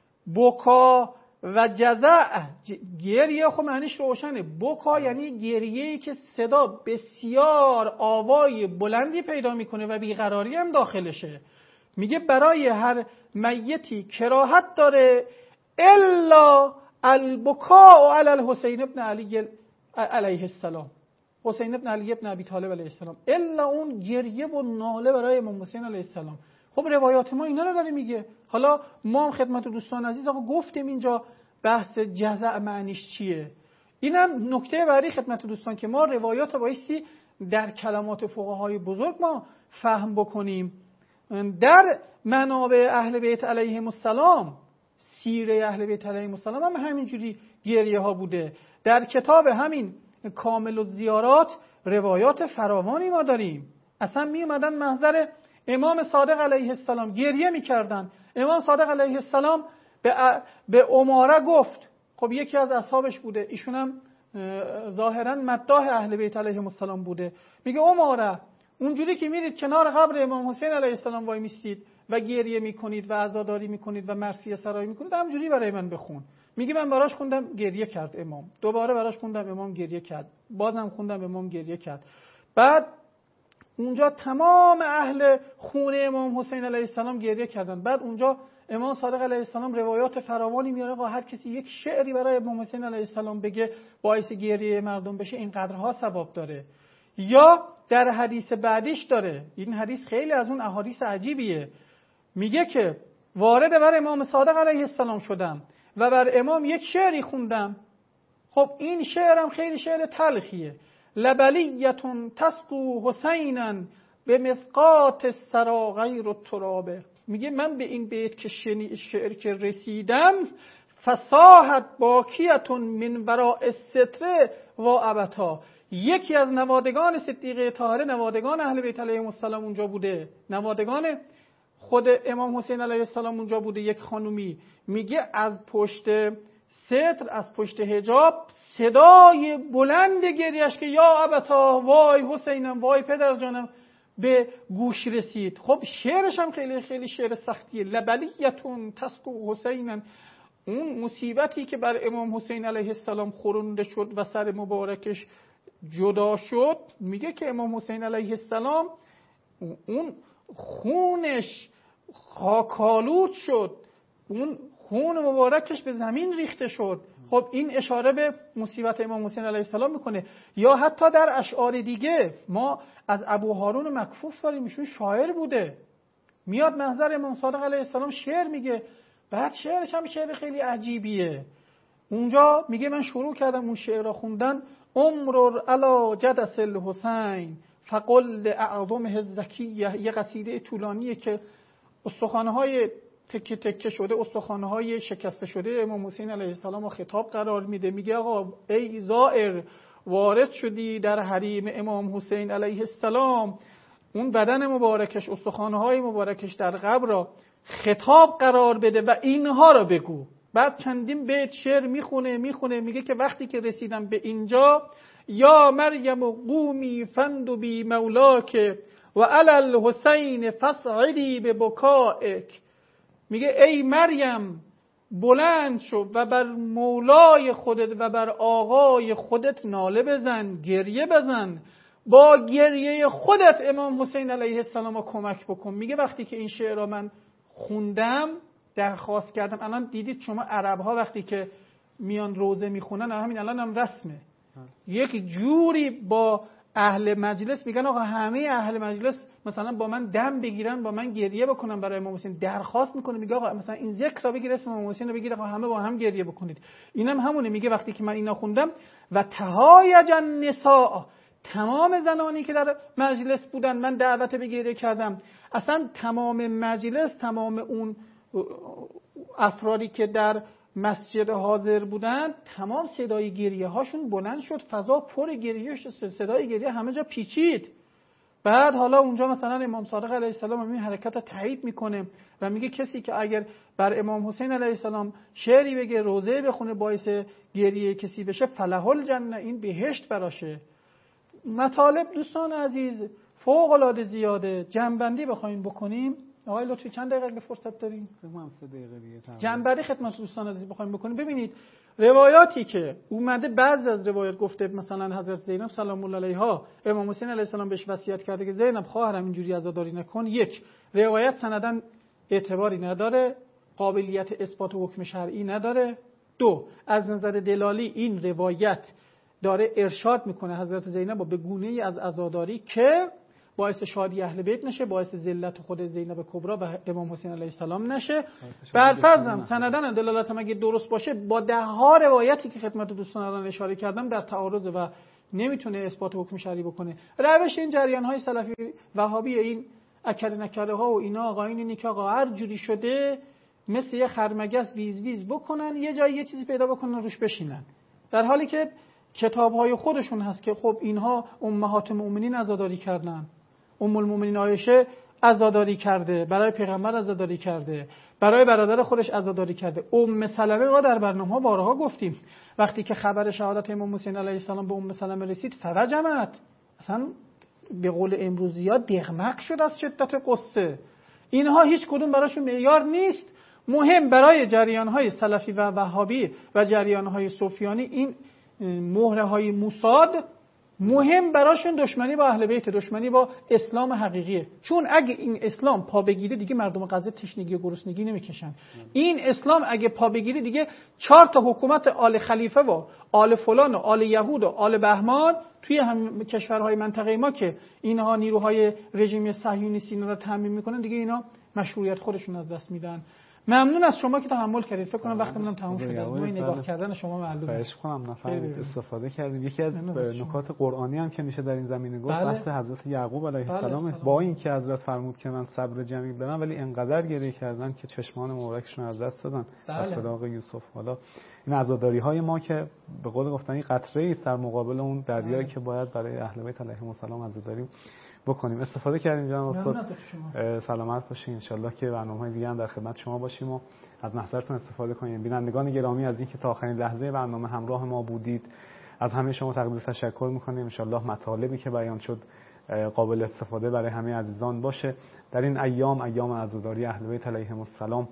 بکا و جزع، گریه خب معنیش روشنه. بکا یعنی گریه‌ای که صدا بسیار آوای بلندی پیدا میکنه و بیقراری هم داخلشه. میگه برای هر میتی کراهت داره الا البکاء علی الحسین ابن علی علیه السلام، حسین ابن علی ابن ابی طالب علیه السلام، الا اون گریه و ناله برای امام حسین علیه السلام. خب روایات ما اینا رو داره میگه. حالا ما هم خدمت دوستان عزیز آقا گفتیم اینجا بحث جزع معنیش چیه. اینم نکته بعدی خدمت دوستان که ما روایات بایستی در کلمات فقهای بزرگ ما فهم بکنیم. در منابع اهل بیت علیهم السلام، سیره اهل بیت علیهم السلام هم همینجوری گریه ها بوده. در کتاب همین کامل الزیارات روایات فراوانی ما داریم. اصلا می اومدن محضر امام صادق علیه السلام گریه میکردن. امام صادق علیه السلام به به عماره گفت، خب یکی از اصحابش بوده، ایشون هم ظاهرا مداح اهل بیت علیهم السلام بوده، میگه عماره اونجوری که میرید کنار قبر امام حسین علیه السلام وای میستید و گریه میکنید و عزاداری میکنید و مرثیه سرایی میکنید، همونجوری برای من بخون. میگه من براش خوندم گریه کرد امام، دوباره براش خوندم امام گریه کرد، بازم خوندم امام گریه کرد. بعد اونجا تمام اهل خونه امام حسین علیه السلام گریه کردن. بعد اونجا امام صادق علیه السلام روایات فراوانی میاره و هر کسی یک شعری برای امام حسین علیه السلام بگه باعث گریه مردم بشه این قدرها ثواب داره. یا در حدیث بعدیش داره، این حدیث خیلی از اون احادیث عجیبیه، میگه که وارد بر امام صادق علیه السلام شدم و بر امام یک شعری خوندم. خب این شعرم خیلی شعر تلخیه. لبلیتون تسقو حسینا به مثقات السرا غیر الترابه. میگه من به این بیت که شعر که رسیدم، فصاحت باکیتون من وراء الستر و ابتا، یکی از نوادگان صدیقه طاهره، نوادگان اهل بیت علیهم السلام اونجا بوده، نوادگان خود امام حسین علیه السلام اونجا بوده، یک خانومی، میگه از پشت ستر، از پشت حجاب صدای بلند گریهش که یا ابتا، وای حسینم، وای پدر جانم به گوش رسید. خب شعرش هم خیلی خیلی شعر سختیه. لبلیتون تسقو حسینا، اون مصیبتی که بر امام حسین علیه السلام خورنده شد و سر مبارکش جدا شد، میگه که امام حسین علیه السلام اون خونش خاکالود شد، اون خون مبارکش به زمین ریخته شد. خب این اشاره به مصیبت امام حسین علیه السلام میکنه. یا حتی در اشعار دیگه ما از ابو هارون مکفوف داریم، ایشون شاعر بوده، میاد محضر امام صادق علیه السلام شعر میگه، بعد شعرش هم شعر خیلی عجیبیه. اونجا میگه من شروع کردم اون شعر را خوندن، عمر علی جدس الحسین فقل اعظمه الزکیه، یه قصیده طولانیه که استخوان‌های تکه تکه شده، استخوان‌های شکسته شده امام حسین علیه السلام رو خطاب قرار میده. میگه آقا ای زائر وارد شدی در حریم امام حسین علیه السلام، اون بدن مبارکش، استخوان‌های مبارکش در قبر را خطاب قرار بده و اینها را بگو. بعد چندین بیت شعر میخونه میخونه میگه که وقتی که رسیدم به اینجا، یا مریم قومی فندبی مولاک و علی الحسین فصعدی به بکائک، میگه ای مریم بلند شو و بر مولای خودت و بر آقای خودت ناله بزن، گریه بزن، با گریه خودت امام حسین علیه السلام رو کمک بکن. میگه وقتی که این شعر را من خوندم درخواست کردم، الان دیدید شما عرب ها وقتی که میان روزه میخونن، همین الان هم رسمه، یک جوری با اهل مجلس میگن آقا همه اهل مجلس مثلا با من دم بگیرن، با من گریه بکنن برای امام حسین، درخواست میکنه، میگه آقا مثلا این ذکر را بگیر، اسم امام حسین رو بگیر، آقا همه با هم گریه بکنید. اینم هم همونه، میگه وقتی که من اینا خوندم و تهایج النساء، تمام زنانی که در مجلس بودن من دعوت به گریه کردم، اصلا تمام مجلس، تمام اون افرادی که در مسجد حاضر بودن، تمام صدای گریه هاشون بلند شد، فضا پر گریه شد، صدای گریه همه جا پیچید. بعد حالا اونجا مثلا امام صادق علیه السلام این حرکت رو تایید میکنه و میگه کسی که اگر بر امام حسین علیه السلام شعری بگه، روزه بخونه، باعث گریه کسی بشه، فله الجنه، این بهشت براشه. مطالب دوستان عزیز فوق العاده زیاده. جنبندی بخوایم بکنیم، آقای لطفی چند دقیقه اگه فرصت داریم؟ هم سه دقیقه دیگه. جنبندی خدمت دوستان عزیز بخوایم بکنیم، ببینید روایاتی که اومده، بعضی از روایات گفته مثلا حضرت زینب سلام الله علیها امام حسین علیه السلام بهش وصیت کرده که زینب خواهرم اینجوری عزاداری نکن. یک، روایت سنداً اعتباری نداره، قابلیت اثبات حکم شرعی نداره. دو، از نظر دلالی این روایت داره ارشاد میکنه حضرت زینب به گونه‌ای از عزاداری که باعث شادی اهل بیت نشه، باعث ذلت خود زینب کبرا و امام حسین علیه السلام نشه. بر فرضم سندن دلالت هم اگه درست باشه، با ده ها روایتی که خدمت دوستان الان اشاره کردم در تعارض و نمیتونه اثبات حکم شرعی بکنه. روش این جریان های سلفی وهابی، این اکل نکره ها و اینا، آقایون اینی که آقا هر جوری شده مثل یه خرمگس ویز ویز بکنن، یه جایی یه چیزی پیدا بکنن روش بشینن، در حالی که کتاب‌های خودشون هست که خب اینها امهات مؤمنین عزاداری کردن. ام المؤمنین عایشه عزاداری کرده، برای پیغمبر عزاداری کرده، برای برادر خودش عزاداری کرده. ام سلمه ما در برنامه‌ها بارها گفتیم، وقتی که خبر شهادت امام حسین علیه السلام به ام سلمه رسید، فرجمت، اصلا به قول امروزی‌ها دغمق شد از شدت قصه. اینها هیچ کدوم براشون معیار نیست. مهم برای جریان‌های سلفی و وهابی و جریان‌های سفیانی این مهره‌های موساد مهم براشون دشمنی با اهل بیت، دشمنی با اسلام حقیقیه. چون اگه این اسلام پا بگیره دیگه مردم غزه تشنگی و گرسنگی نمیکشن. این اسلام اگه پا بگیره دیگه چهار تا حکومت آل خلیفه و آل فلان و آل یهود و آل بهمان توی هم کشورهای منطقه ما که اینها نیروهای رژیم صهیونیستی اینا رو تامین میکنن، دیگه اینا مشروعیت خودشون از دست میدن. ممنون از شما که تحمل کردید. فکر کنم وقتمون تموم شده. از نوع نگاه کردن شما معلومه. خواهش می‌کنم نفهمید استفاده کردیم. یکی از نکات قرآنی هم که میشه در این زمینه گفت بحث حضرت یعقوب علیه السلام. با اینکه حضرت فرمود که من صبر جمیل دارم، ولی انقدر گریه کردن که چشمان مبارکشون از دست دادن از فراق یوسف. حالا این عزاداری‌های ما که به قول گفتنی قطره‌ای است در مقابل اون دریایی که باید برای اهل بیت علیهم السلام عزاداری بکنیم. استفاده کردیم جناب استاد. سلامت باشین. ان شاءالله که برنامه‌های دیگه هم در خدمت شما باشیم و از محضرتون استفاده کنیم. بینندگان گرامی، از اینکه تا آخرین لحظه برنامه همراه ما بودید، از همه شما تقدیر تشکر می‌کنیم. ان شاءالله مطالبی که بیان شد قابل استفاده برای همه عزیزان باشه. در این ایام ایام عزاداری اهل بیت علیهم السلام،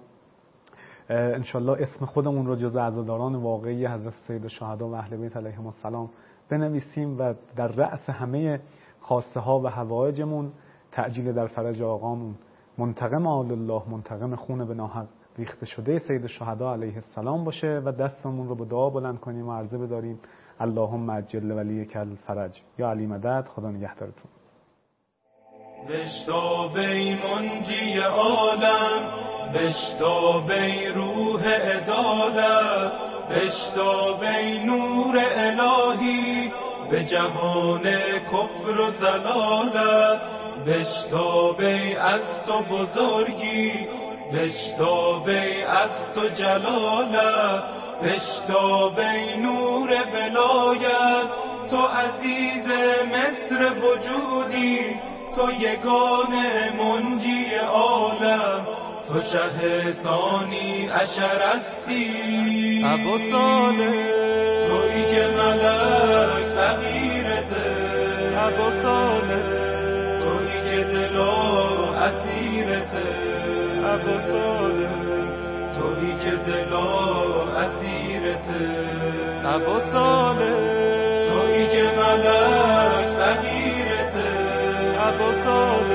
ان شاءالله اسم خودمون رو جزو عزاداران واقعی حضرت سید الشهدا و اهل بیت علیهم السلام بنویسیم و در رأس همه خواسته ها و حوایجمون تعجیل در فرج آقامون منتقم آل الله، منتقم خون به ناحق ریخته شده سید الشهدا علیه السلام باشه و دستمون رو به دعا بلند کنیم و عرضه بداریم اللهم عجل ولیک الفرج. یا علی مدد. خدا نگهدارتون. بشتابی منجی عالم، بشتابی روح عدالت، بشتابی نور الهی به جهان کفر و ضلالت، بشتابی از تو بزرگی، بشتابی از تو جلالت، بشتابی نور ولایت، تو عزیز مصر وجودی، تو یگان منجی عالم، تو شه ثانی عشر هستی ابو صالح، تویی که ملک فقیرته ابو صالح، تویی که دلا اسیرته ابو صالح، تویی که دلا اسیرته ابو صالح، تویی که ملک فقیرته ابو صالح.